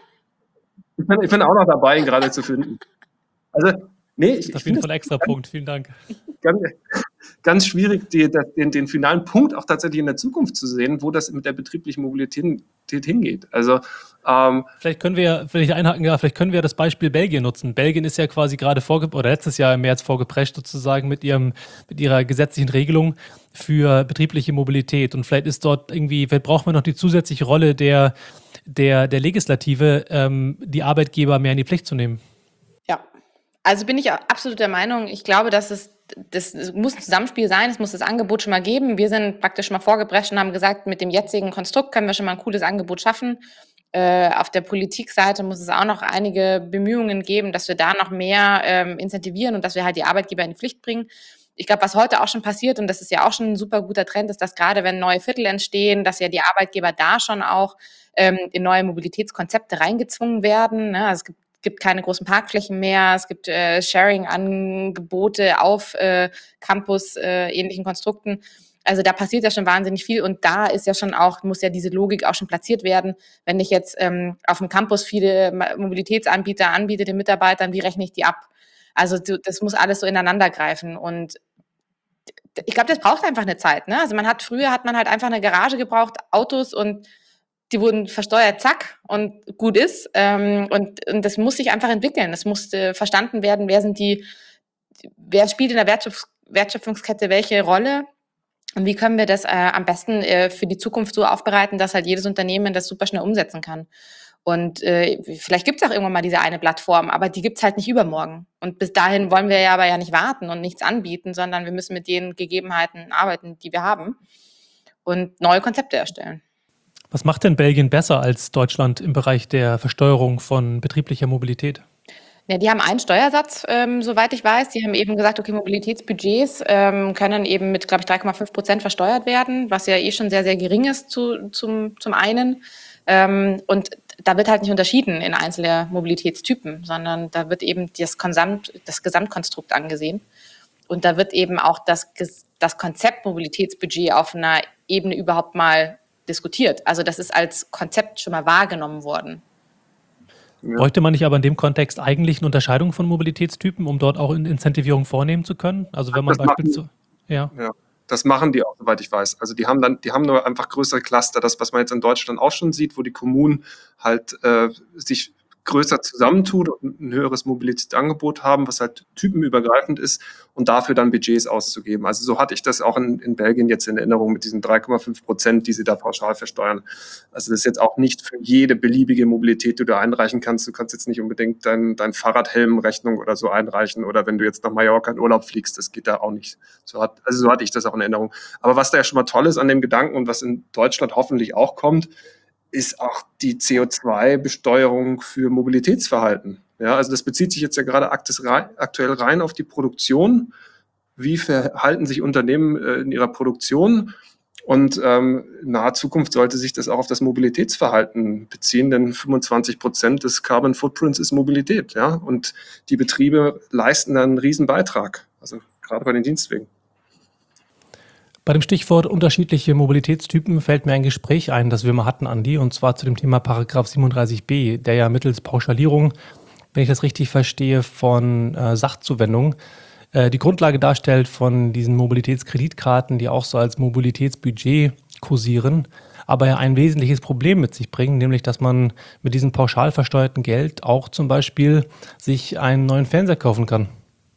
ich bin auch noch dabei, ihn gerade zu finden. Also, nee, ich, Das ist auf ich jeden Fall ein extra Punkt, vielen Dank. Ganz, ganz schwierig, die, den, den finalen Punkt auch tatsächlich in der Zukunft zu sehen, wo das mit der betrieblichen Mobilität hingeht. Also ähm, vielleicht können wir, vielleicht einhaken, ja, vielleicht können wir das Beispiel Belgien nutzen. Belgien ist ja quasi gerade vorge oder letztes Jahr im März vorgeprescht sozusagen mit ihrem, mit ihrer gesetzlichen Regelung für betriebliche Mobilität. Und vielleicht ist dort irgendwie, vielleicht braucht man noch die zusätzliche Rolle der, der, der Legislative, ähm, die Arbeitgeber mehr in die Pflicht zu nehmen. Ja, also bin ich absolut der Meinung, ich glaube, dass es Das, das muss ein Zusammenspiel sein, es muss das Angebot schon mal geben. Wir sind praktisch schon mal vorgeprescht und haben gesagt, mit dem jetzigen Konstrukt können wir schon mal ein cooles Angebot schaffen. Äh, auf der Politikseite muss es auch noch einige Bemühungen geben, dass wir da noch mehr ähm, incentivieren und dass wir halt die Arbeitgeber in die Pflicht bringen. Ich glaube, was heute auch schon passiert, und das ist ja auch schon ein super guter Trend, ist, dass gerade wenn neue Viertel entstehen, dass ja die Arbeitgeber da schon auch ähm, in neue Mobilitätskonzepte reingezwungen werden. Ne? Also es gibt gibt keine großen Parkflächen mehr, es gibt äh, Sharing-Angebote auf äh, Campus-ähnlichen äh, Konstrukten. Also da passiert ja schon wahnsinnig viel und da ist ja schon auch, muss ja diese Logik auch schon platziert werden. Wenn ich jetzt ähm, auf dem Campus viele Mobilitätsanbieter anbiete den Mitarbeitern, wie rechne ich die ab? Also das muss alles so ineinander greifen und ich glaube, das braucht einfach eine Zeit. Ne? Also man hat, früher hat man halt einfach eine Garage gebraucht, Autos und die wurden versteuert, zack, und gut ist. Ähm, und, und das muss sich einfach entwickeln. Es muss äh, verstanden werden, wer sind die, wer spielt in der Wertschöpf Wertschöpfungskette welche Rolle und wie können wir das äh, am besten äh, für die Zukunft so aufbereiten, dass halt jedes Unternehmen das super schnell umsetzen kann. Und äh, vielleicht gibt es auch irgendwann mal diese eine Plattform, aber die gibt es halt nicht übermorgen. Und bis dahin wollen wir ja aber ja nicht warten und nichts anbieten, sondern wir müssen mit den Gegebenheiten arbeiten, die wir haben und neue Konzepte erstellen. Was macht denn Belgien besser als Deutschland im Bereich der Versteuerung von betrieblicher Mobilität? Ja, die haben einen Steuersatz, ähm, soweit ich weiß. Die haben eben gesagt, okay, Mobilitätsbudgets ähm, können eben mit, glaube ich, drei Komma fünf Prozent versteuert werden, was ja eh schon sehr, sehr gering ist zu, zum, zum einen. Ähm, und da wird halt nicht unterschieden in einzelne Mobilitätstypen, sondern da wird eben das, Gesamt, das Gesamtkonstrukt angesehen. Und da wird eben auch das, das Konzept Mobilitätsbudget auf einer Ebene überhaupt mal diskutiert. Also das ist als Konzept schon mal wahrgenommen worden. Ja. Bräuchte man nicht aber in dem Kontext eigentlich eine Unterscheidung von Mobilitätstypen, um dort auch eine Incentivierung vornehmen zu können? Also wenn man beispielsweise... Ja. ja. Das machen die auch, soweit ich weiß. Also die haben dann, die haben nur einfach größere Cluster, das, was man jetzt in Deutschland auch schon sieht, wo die Kommunen halt äh, sich größer zusammentut und ein höheres Mobilitätsangebot haben, was halt typenübergreifend ist und dafür dann Budgets auszugeben. Also so hatte ich das auch in, in Belgien jetzt in Erinnerung mit diesen drei Komma fünf Prozent, die sie da pauschal versteuern. Also das ist jetzt auch nicht für jede beliebige Mobilität, die du da einreichen kannst. Du kannst jetzt nicht unbedingt dein, dein Fahrradhelmrechnung oder so einreichen oder wenn du jetzt nach Mallorca in Urlaub fliegst, das geht da auch nicht. So hat, also so hatte ich das auch in Erinnerung. Aber was da ja schon mal toll ist an dem Gedanken und was in Deutschland hoffentlich auch kommt, ist auch die C O zwei Besteuerung für Mobilitätsverhalten. Ja, also das bezieht sich jetzt ja gerade aktuell rein auf die Produktion. Wie verhalten sich Unternehmen in ihrer Produktion? Und ähm, in naher Zukunft sollte sich das auch auf das Mobilitätsverhalten beziehen, denn fünfundzwanzig Prozent des Carbon Footprints ist Mobilität. Ja? Und die Betriebe leisten dann einen riesen Beitrag, also gerade bei den Dienstwegen. Bei dem Stichwort unterschiedliche Mobilitätstypen fällt mir ein Gespräch ein, das wir mal hatten, Andi, und zwar zu dem Thema Paragraph siebenunddreißig b, der ja mittels Pauschalierung, wenn ich das richtig verstehe, von äh, Sachzuwendung äh, die Grundlage darstellt von diesen Mobilitätskreditkarten, die auch so als Mobilitätsbudget kursieren, aber ja ein wesentliches Problem mit sich bringen, nämlich dass man mit diesem pauschal versteuerten Geld auch zum Beispiel sich einen neuen Fernseher kaufen kann.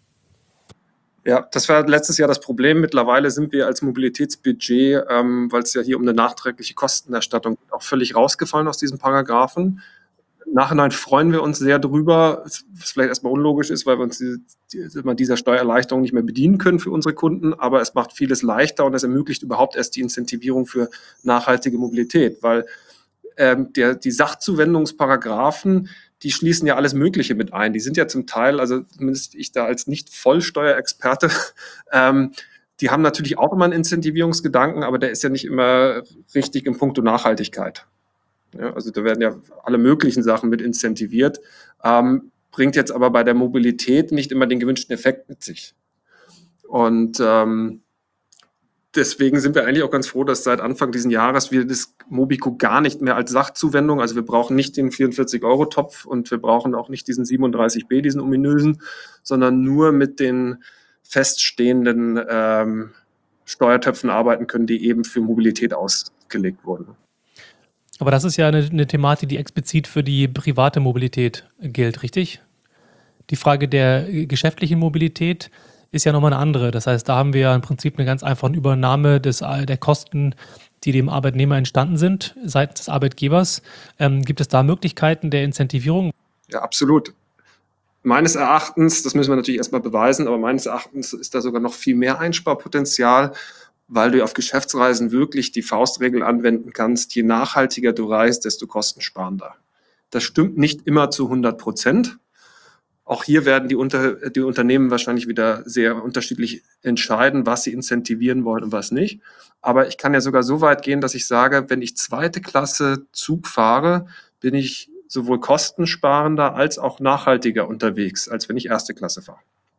Ja, das war letztes Jahr das Problem. Mittlerweile sind wir als Mobilitätsbudget, ähm, weil es ja hier um eine nachträgliche Kostenerstattung geht, auch völlig rausgefallen aus diesen Paragraphen. Im Nachhinein freuen wir uns sehr drüber, was vielleicht erstmal unlogisch ist, weil wir uns diese, diese, dieser Steuererleichterung nicht mehr bedienen können für unsere Kunden, aber es macht vieles leichter und es ermöglicht überhaupt erst die Incentivierung für nachhaltige Mobilität, weil ähm, der, die Sachzuwendungsparagraphen, die schließen ja alles Mögliche mit ein. Die sind ja zum Teil, also zumindest ich da als Nicht-Vollsteuerexperte, ähm, die haben natürlich auch immer einen Incentivierungsgedanken, aber der ist ja nicht immer richtig in puncto Nachhaltigkeit. Ja, also da werden ja alle möglichen Sachen mit incentiviert, ähm, bringt jetzt aber bei der Mobilität nicht immer den gewünschten Effekt mit sich. Und ähm, deswegen sind wir eigentlich auch ganz froh, dass seit Anfang dieses Jahres wir das Mobico gar nicht mehr als Sachzuwendung, also wir brauchen nicht den vierundvierzig-Euro-Topf und wir brauchen auch nicht diesen siebenunddreißig b, diesen ominösen, sondern nur mit den feststehenden ähm, Steuertöpfen arbeiten können, die eben für Mobilität ausgelegt wurden. Aber das ist ja eine, eine Thematik, die explizit für die private Mobilität gilt, richtig? Die Frage der geschäftlichen Mobilität ist ja nochmal eine andere. Das heißt, da haben wir ja im Prinzip eine ganz einfache Übernahme des, der Kosten, die dem Arbeitnehmer entstanden sind, seitens des Arbeitgebers. Ähm, gibt es da Möglichkeiten der Incentivierung? Ja, absolut. Meines Erachtens, das müssen wir natürlich erstmal beweisen, aber meines Erachtens ist da sogar noch viel mehr Einsparpotenzial, weil du auf Geschäftsreisen wirklich die Faustregel anwenden kannst. Je nachhaltiger du reist, desto kostensparender. Das stimmt nicht immer zu hundert Prozent. Auch hier werden die, Unter- die Unternehmen wahrscheinlich wieder sehr unterschiedlich entscheiden, was sie incentivieren wollen und was nicht. Aber ich kann ja sogar so weit gehen, dass ich sage, wenn ich zweite Klasse Zug fahre, bin ich sowohl kostensparender als auch nachhaltiger unterwegs, als wenn ich erste Klasse fahre.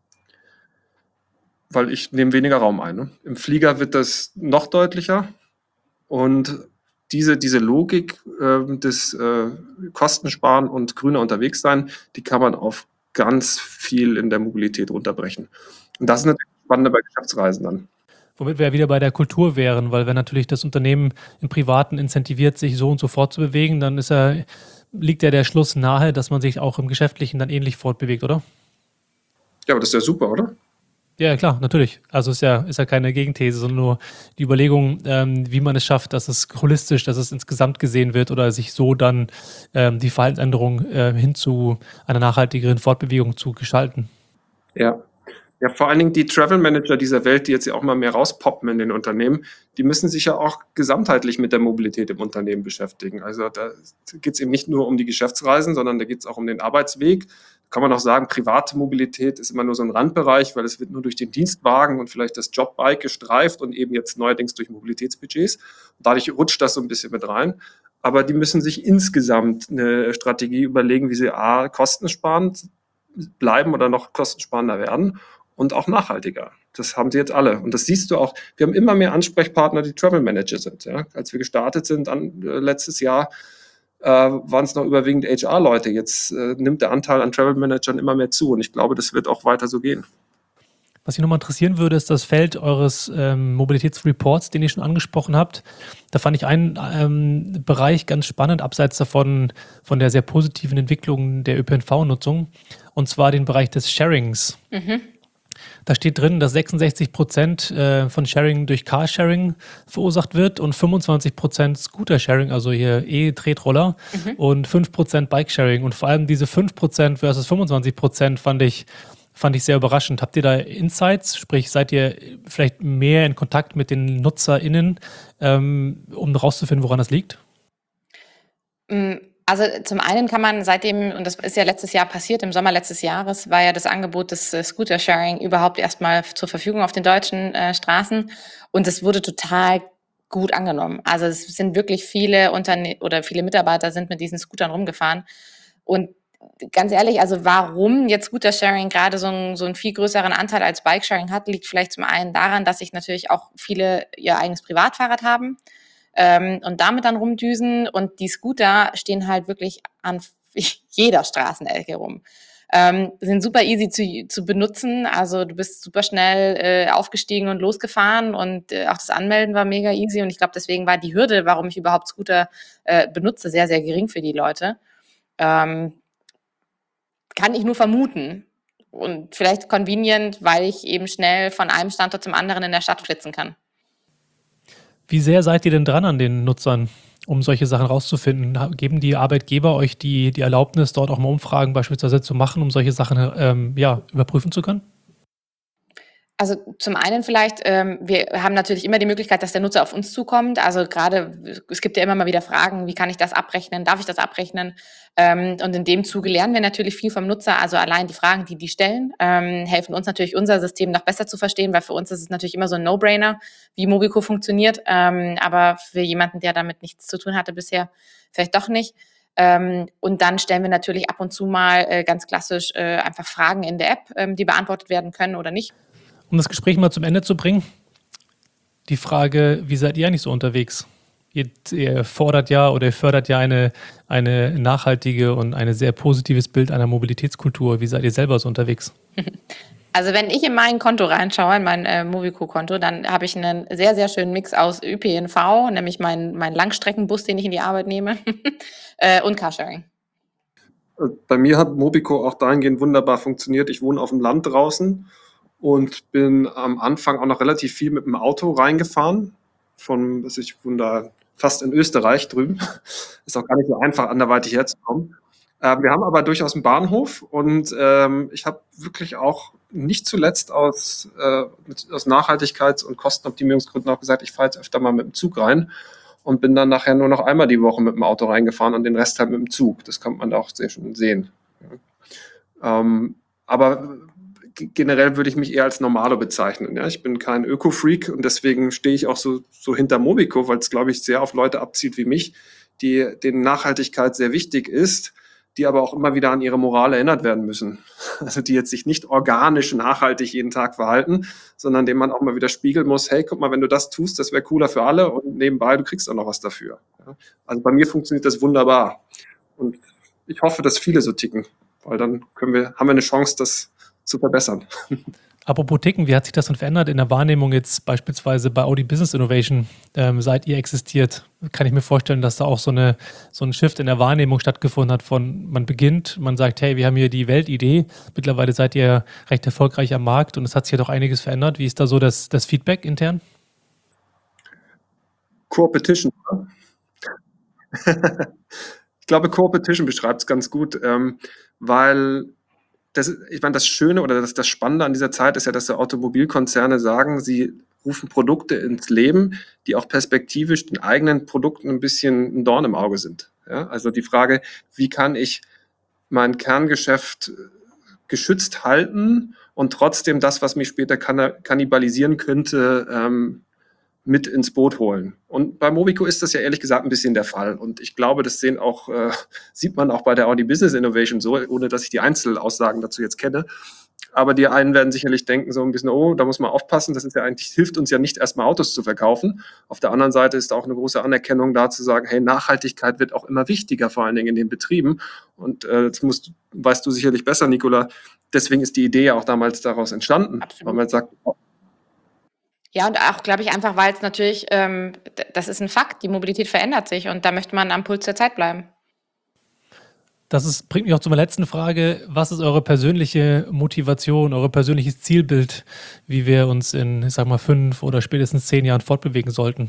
Weil ich nehme weniger Raum ein. Ne? Im Flieger wird das noch deutlicher und diese, diese Logik äh, des äh, Kostensparen und grüner unterwegs sein, die kann man auf ganz viel in der Mobilität runterbrechen. Und das ist natürlich spannend bei Geschäftsreisen dann. Womit wir ja wieder bei der Kultur wären, weil wenn natürlich das Unternehmen im Privaten incentiviert, sich so und so fortzubewegen, dann ist ja, liegt ja der Schluss nahe, dass man sich auch im Geschäftlichen dann ähnlich fortbewegt, oder? Ja, aber das ist ja super, oder? Ja, klar, natürlich. Also ist ja, ist ja keine Gegenthese, sondern nur die Überlegung, ähm, wie man es schafft, dass es holistisch, dass es insgesamt gesehen wird oder sich so dann ähm, die Verhaltensänderung äh, hin zu einer nachhaltigeren Fortbewegung zu gestalten. Ja. Ja, vor allen Dingen die Travel Manager dieser Welt, die jetzt ja auch mal mehr rauspoppen in den Unternehmen, die müssen sich ja auch gesamtheitlich mit der Mobilität im Unternehmen beschäftigen. Also da geht es eben nicht nur um die Geschäftsreisen, sondern da geht es auch um den Arbeitsweg. Kann man auch sagen, private Mobilität ist immer nur so ein Randbereich, weil es wird nur durch den Dienstwagen und vielleicht das Jobbike gestreift und eben jetzt neuerdings durch Mobilitätsbudgets. Und dadurch rutscht das so ein bisschen mit rein. Aber die müssen sich insgesamt eine Strategie überlegen, wie sie A, kostensparend bleiben oder noch kostensparender werden und auch nachhaltiger. Das haben sie jetzt alle. Und das siehst du auch, wir haben immer mehr Ansprechpartner, die Travel Manager sind. Ja? Als wir gestartet sind an, äh, letztes Jahr, äh, waren es noch überwiegend H R-Leute. Jetzt äh, nimmt der Anteil an Travel Managern immer mehr zu. Und ich glaube, das wird auch weiter so gehen. Was mich nochmal interessieren würde, ist das Feld eures ähm, Mobilitätsreports, den ihr schon angesprochen habt. Da fand ich einen ähm, Bereich ganz spannend, abseits davon von der sehr positiven Entwicklung der Ö P N V-Nutzung, und zwar den Bereich des Sharings. Mhm. Da steht drin, dass sechsundsechzig Prozent äh, von Sharing durch Carsharing verursacht wird und fünfundzwanzig Prozent Scooter-Sharing, also hier E-Tretroller, mhm. und fünf Prozent Bike-Sharing. Und vor allem diese fünf Prozent versus fünfundzwanzig Prozent fand ich, fand ich sehr überraschend. Habt ihr da Insights? Sprich, seid ihr vielleicht mehr in Kontakt mit den NutzerInnen, ähm, um rauszufinden, woran das liegt? Also zum einen kann man seitdem, und das ist ja letztes Jahr passiert, im Sommer letztes Jahres, war ja das Angebot des äh, Scooter-Sharing überhaupt erstmal zur Verfügung auf den deutschen äh, Straßen. Und es wurde total gut angenommen. Also es sind wirklich viele Unterne- oder viele Mitarbeiter sind mit diesen Scootern rumgefahren. Und ganz ehrlich, also warum jetzt Scooter-Sharing gerade so, ein, so einen viel größeren Anteil als Bike-Sharing hat, liegt vielleicht zum einen daran, dass sich natürlich auch viele ihr eigenes Privatfahrrad haben ähm, und damit dann rumdüsen. Und die Scooter stehen halt wirklich an jeder Straßenecke rum. Ähm, sind super easy zu, zu benutzen. Also du bist super schnell äh, aufgestiegen und losgefahren und äh, auch das Anmelden war mega easy. Und ich glaube, deswegen war die Hürde, warum ich überhaupt Scooter äh, benutze, sehr, sehr gering für die Leute. Ähm, Kann ich nur vermuten. Und vielleicht convenient, weil ich eben schnell von einem Standort zum anderen in der Stadt flitzen kann. Wie sehr seid ihr denn dran an den Nutzern? um solche Sachen rauszufinden? Ha- Geben die Arbeitgeber euch die, die Erlaubnis, dort auch mal Umfragen beispielsweise zu machen, um solche Sachen ähm, ja, überprüfen zu können? Also zum einen vielleicht, ähm, wir haben natürlich immer die Möglichkeit, dass der Nutzer auf uns zukommt. Also gerade, es gibt ja immer mal wieder Fragen, wie kann ich das abrechnen? Darf ich das abrechnen? Ähm, und in dem Zuge lernen wir natürlich viel vom Nutzer. Also allein die Fragen, die die stellen, ähm, helfen uns natürlich, unser System noch besser zu verstehen, weil für uns ist es natürlich immer so ein No-Brainer, wie Mobico funktioniert. Ähm, aber für jemanden, der damit nichts zu tun hatte bisher, vielleicht doch nicht. Ähm, und dann stellen wir natürlich ab und zu mal äh, ganz klassisch äh, einfach Fragen in der App, ähm, die beantwortet werden können oder nicht. Um das Gespräch mal zum Ende zu bringen, die Frage, wie seid ihr eigentlich so unterwegs? Ihr, ihr fordert ja oder ihr fördert ja eine, eine nachhaltige und ein sehr positives Bild einer Mobilitätskultur. Wie seid ihr selber so unterwegs? Also wenn ich in mein Konto reinschaue, in mein äh, Movico-Konto, dann habe ich einen sehr, sehr schönen Mix aus Ö P N V, nämlich meinen mein Langstreckenbus, den ich in die Arbeit nehme, äh, und Carsharing. Bei mir hat Mobico auch dahingehend wunderbar funktioniert. Ich wohne auf dem Land draußen und bin am Anfang auch noch relativ viel mit dem Auto reingefahren. Von, was ich wohne da fast in Österreich drüben. Ist auch gar nicht so einfach, anderweitig herzukommen. Äh, wir haben aber durchaus einen Bahnhof und ähm, ich habe wirklich auch nicht zuletzt aus, äh, mit, aus Nachhaltigkeits- und Kostenoptimierungsgründen auch gesagt, ich fahre jetzt öfter mal mit dem Zug rein und bin dann nachher nur noch einmal die Woche mit dem Auto reingefahren und den Rest halt mit dem Zug. Das kann man da auch sehr schön sehen. Ja. Ähm, aber g- generell würde ich mich eher als Normalo bezeichnen. Ja? Ich bin kein Öko-Freak und deswegen stehe ich auch so, so hinter Mobico, weil es, glaube ich, sehr auf Leute abzielt wie mich, die denen Nachhaltigkeit sehr wichtig ist, die aber auch immer wieder an ihre Moral erinnert werden müssen. Also die jetzt sich nicht organisch nachhaltig jeden Tag verhalten, sondern dem man auch mal wieder spiegeln muss, hey, guck mal, wenn du das tust, das wäre cooler für alle und nebenbei, du kriegst auch noch was dafür. Ja. Also bei mir funktioniert das wunderbar und ich hoffe, dass viele so ticken, weil dann können wir, haben wir eine Chance, das zu verbessern. Apropos Ticken, wie hat sich das denn verändert in der Wahrnehmung jetzt beispielsweise bei Audi Business Innovation, ähm, seit ihr existiert? Kann ich mir vorstellen, dass da auch so, eine, so ein Shift in der Wahrnehmung stattgefunden hat von, man beginnt, man sagt, hey, wir haben hier die Weltidee, mittlerweile seid ihr recht erfolgreich am Markt und es hat sich ja doch einiges verändert. Wie ist da so das, das Feedback intern? Co-Opetition. Ich glaube, Co-Opetition beschreibt es ganz gut, ähm, weil das, ich meine, das Schöne oder das, das Spannende an dieser Zeit ist ja, dass die Automobilkonzerne sagen, sie rufen Produkte ins Leben, die auch perspektivisch den eigenen Produkten ein bisschen ein Dorn im Auge sind. Ja? Also die Frage, wie kann ich mein Kerngeschäft geschützt halten und trotzdem das, was mich später kannibalisieren könnte, ähm, mit ins Boot holen. Und bei Mobico ist das ja ehrlich gesagt ein bisschen der Fall. Und ich glaube, das sehen auch, äh, sieht man auch bei der Audi Business Innovation so, ohne dass ich die Einzelaussagen dazu jetzt kenne. Aber die einen werden sicherlich denken so ein bisschen, oh, da muss man aufpassen, das ist ja eigentlich, hilft uns ja nicht erstmal Autos zu verkaufen. Auf der anderen Seite ist auch eine große Anerkennung da zu sagen, hey, Nachhaltigkeit wird auch immer wichtiger, vor allen Dingen in den Betrieben. Und äh, das musst, weißt du sicherlich besser, Nicola. Deswegen ist die Idee ja auch damals daraus entstanden, Absolut. weil man sagt, Ja, und auch, glaube ich, einfach, weil es natürlich, ähm, d- das ist ein Fakt, die Mobilität verändert sich und da möchte man am Puls der Zeit bleiben. Das ist, bringt mich auch zu meiner letzten Frage. Was ist eure persönliche Motivation, euer persönliches Zielbild, wie wir uns in, ich sag mal, fünf oder spätestens zehn Jahren fortbewegen sollten?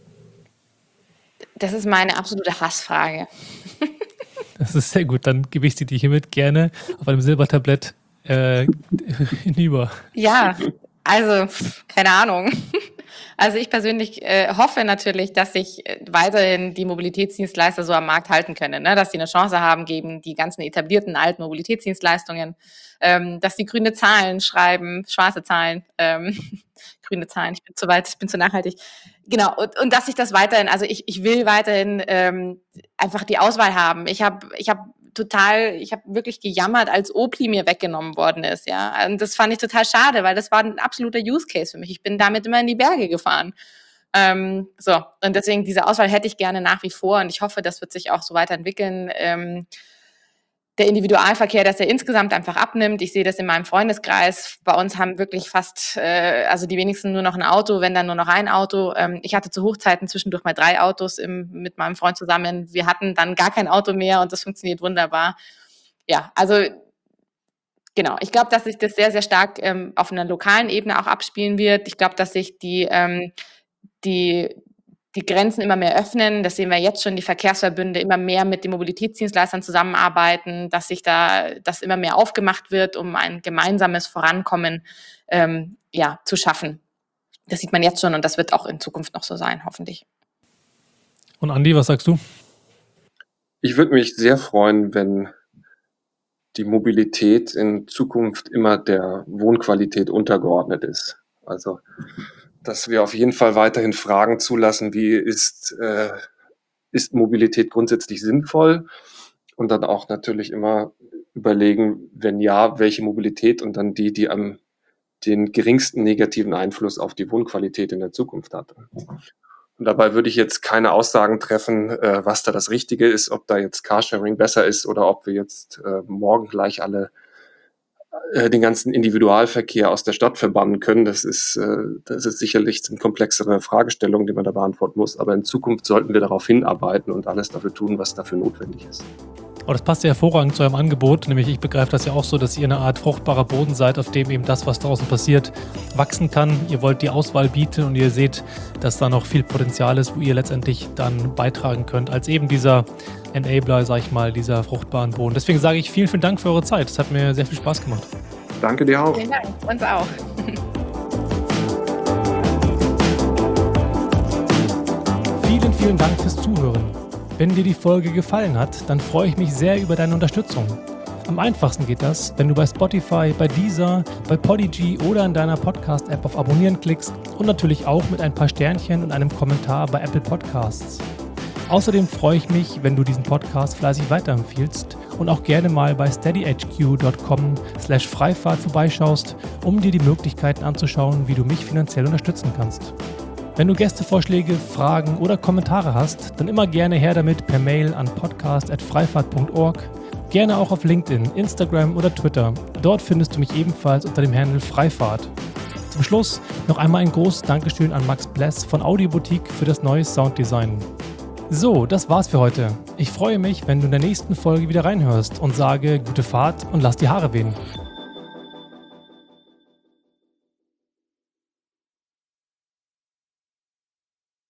Das ist meine absolute Hassfrage. Das ist sehr gut. Dann gebe ich sie dir hiermit gerne auf einem Silbertablett äh, hinüber. Ja, also, pf, keine Ahnung. Also ich persönlich äh, hoffe natürlich, dass sich äh, weiterhin die Mobilitätsdienstleister so am Markt halten können, ne? Dass sie eine Chance haben gegen die ganzen etablierten alten Mobilitätsdienstleistungen, ähm, dass sie grüne Zahlen schreiben, schwarze Zahlen, ähm, grüne Zahlen, ich bin zu weit, ich bin zu nachhaltig. Genau, und, und dass sich das weiterhin, also ich, ich will weiterhin ähm, einfach die Auswahl haben. Ich habe ich hab total, ich habe wirklich gejammert, als Opli mir weggenommen worden ist, ja. Und das fand ich total schade, weil das war ein absoluter Use Case für mich. Ich bin damit immer in die Berge gefahren. Ähm, so, und deswegen diese Auswahl hätte ich gerne nach wie vor und ich hoffe, das wird sich auch so weiterentwickeln. Ähm, der Individualverkehr, dass er insgesamt einfach abnimmt. Ich sehe das in meinem Freundeskreis. Bei uns haben wirklich fast, äh, also die wenigsten nur noch ein Auto, wenn dann nur noch ein Auto. Ähm, ich hatte zu Hochzeiten zwischendurch mal drei Autos im, mit meinem Freund zusammen. Wir hatten dann gar kein Auto mehr und das funktioniert wunderbar. Ja, also genau. Ich glaube, dass sich das sehr, sehr stark ähm, auf einer lokalen Ebene auch abspielen wird. Ich glaube, dass sich die, ähm, die die Grenzen immer mehr öffnen. Das sehen wir jetzt schon, die Verkehrsverbünde immer mehr mit den Mobilitätsdienstleistern zusammenarbeiten, dass sich da das immer mehr aufgemacht wird, um ein gemeinsames Vorankommen ähm, ja, zu schaffen. Das sieht man jetzt schon und das wird auch in Zukunft noch so sein, hoffentlich. Und Andi, was sagst du? Ich würde mich sehr freuen, wenn die Mobilität in Zukunft immer der Wohnqualität untergeordnet ist. Also, dass wir auf jeden Fall weiterhin Fragen zulassen, wie ist, äh, ist Mobilität grundsätzlich sinnvoll? Und dann auch natürlich immer überlegen, wenn ja, welche Mobilität und dann die, die am den geringsten negativen Einfluss auf die Wohnqualität in der Zukunft hat. Und dabei würde ich jetzt keine Aussagen treffen, äh, was da das Richtige ist, ob da jetzt Carsharing besser ist oder ob wir jetzt äh, morgen gleich alle äh, den ganzen Individualverkehr aus der Stadt verbannen können. Das ist, äh, das ist sicherlich eine komplexere Fragestellung, die man da beantworten muss. Aber in Zukunft sollten wir darauf hinarbeiten und alles dafür tun, was dafür notwendig ist. Aber das passt ja hervorragend zu eurem Angebot, nämlich ich begreife das ja auch so, dass ihr eine Art fruchtbarer Boden seid, auf dem eben das, was draußen passiert, wachsen kann. Ihr wollt die Auswahl bieten und ihr seht, dass da noch viel Potenzial ist, wo ihr letztendlich dann beitragen könnt, als eben dieser Enabler, sag ich mal, dieser fruchtbaren Boden. Deswegen sage ich vielen, vielen Dank für eure Zeit. Es hat mir sehr viel Spaß gemacht. Danke dir auch. Vielen Dank, uns auch. Vielen, vielen Dank fürs Zuhören. Wenn dir die Folge gefallen hat, dann freue ich mich sehr über deine Unterstützung. Am einfachsten geht das, wenn du bei Spotify, bei Deezer, bei Podigy oder in deiner Podcast-App auf Abonnieren klickst und natürlich auch mit ein paar Sternchen und einem Kommentar bei Apple Podcasts. Außerdem freue ich mich, wenn du diesen Podcast fleißig weiterempfiehlst und auch gerne mal bei steadyhq.com slash Freifahrt vorbeischaust, um dir die Möglichkeiten anzuschauen, wie du mich finanziell unterstützen kannst. Wenn du Gästevorschläge, Fragen oder Kommentare hast, dann immer gerne her damit per Mail an podcast at freifahrt punkt org. Gerne auch auf LinkedIn, Instagram oder Twitter. Dort findest du mich ebenfalls unter dem Handle Freifahrt. Zum Schluss noch einmal ein großes Dankeschön an Max Bless von Audioboutique für das neue Sounddesign. So, das war's für heute. Ich freue mich, wenn du in der nächsten Folge wieder reinhörst und sage gute Fahrt und lass die Haare wehen.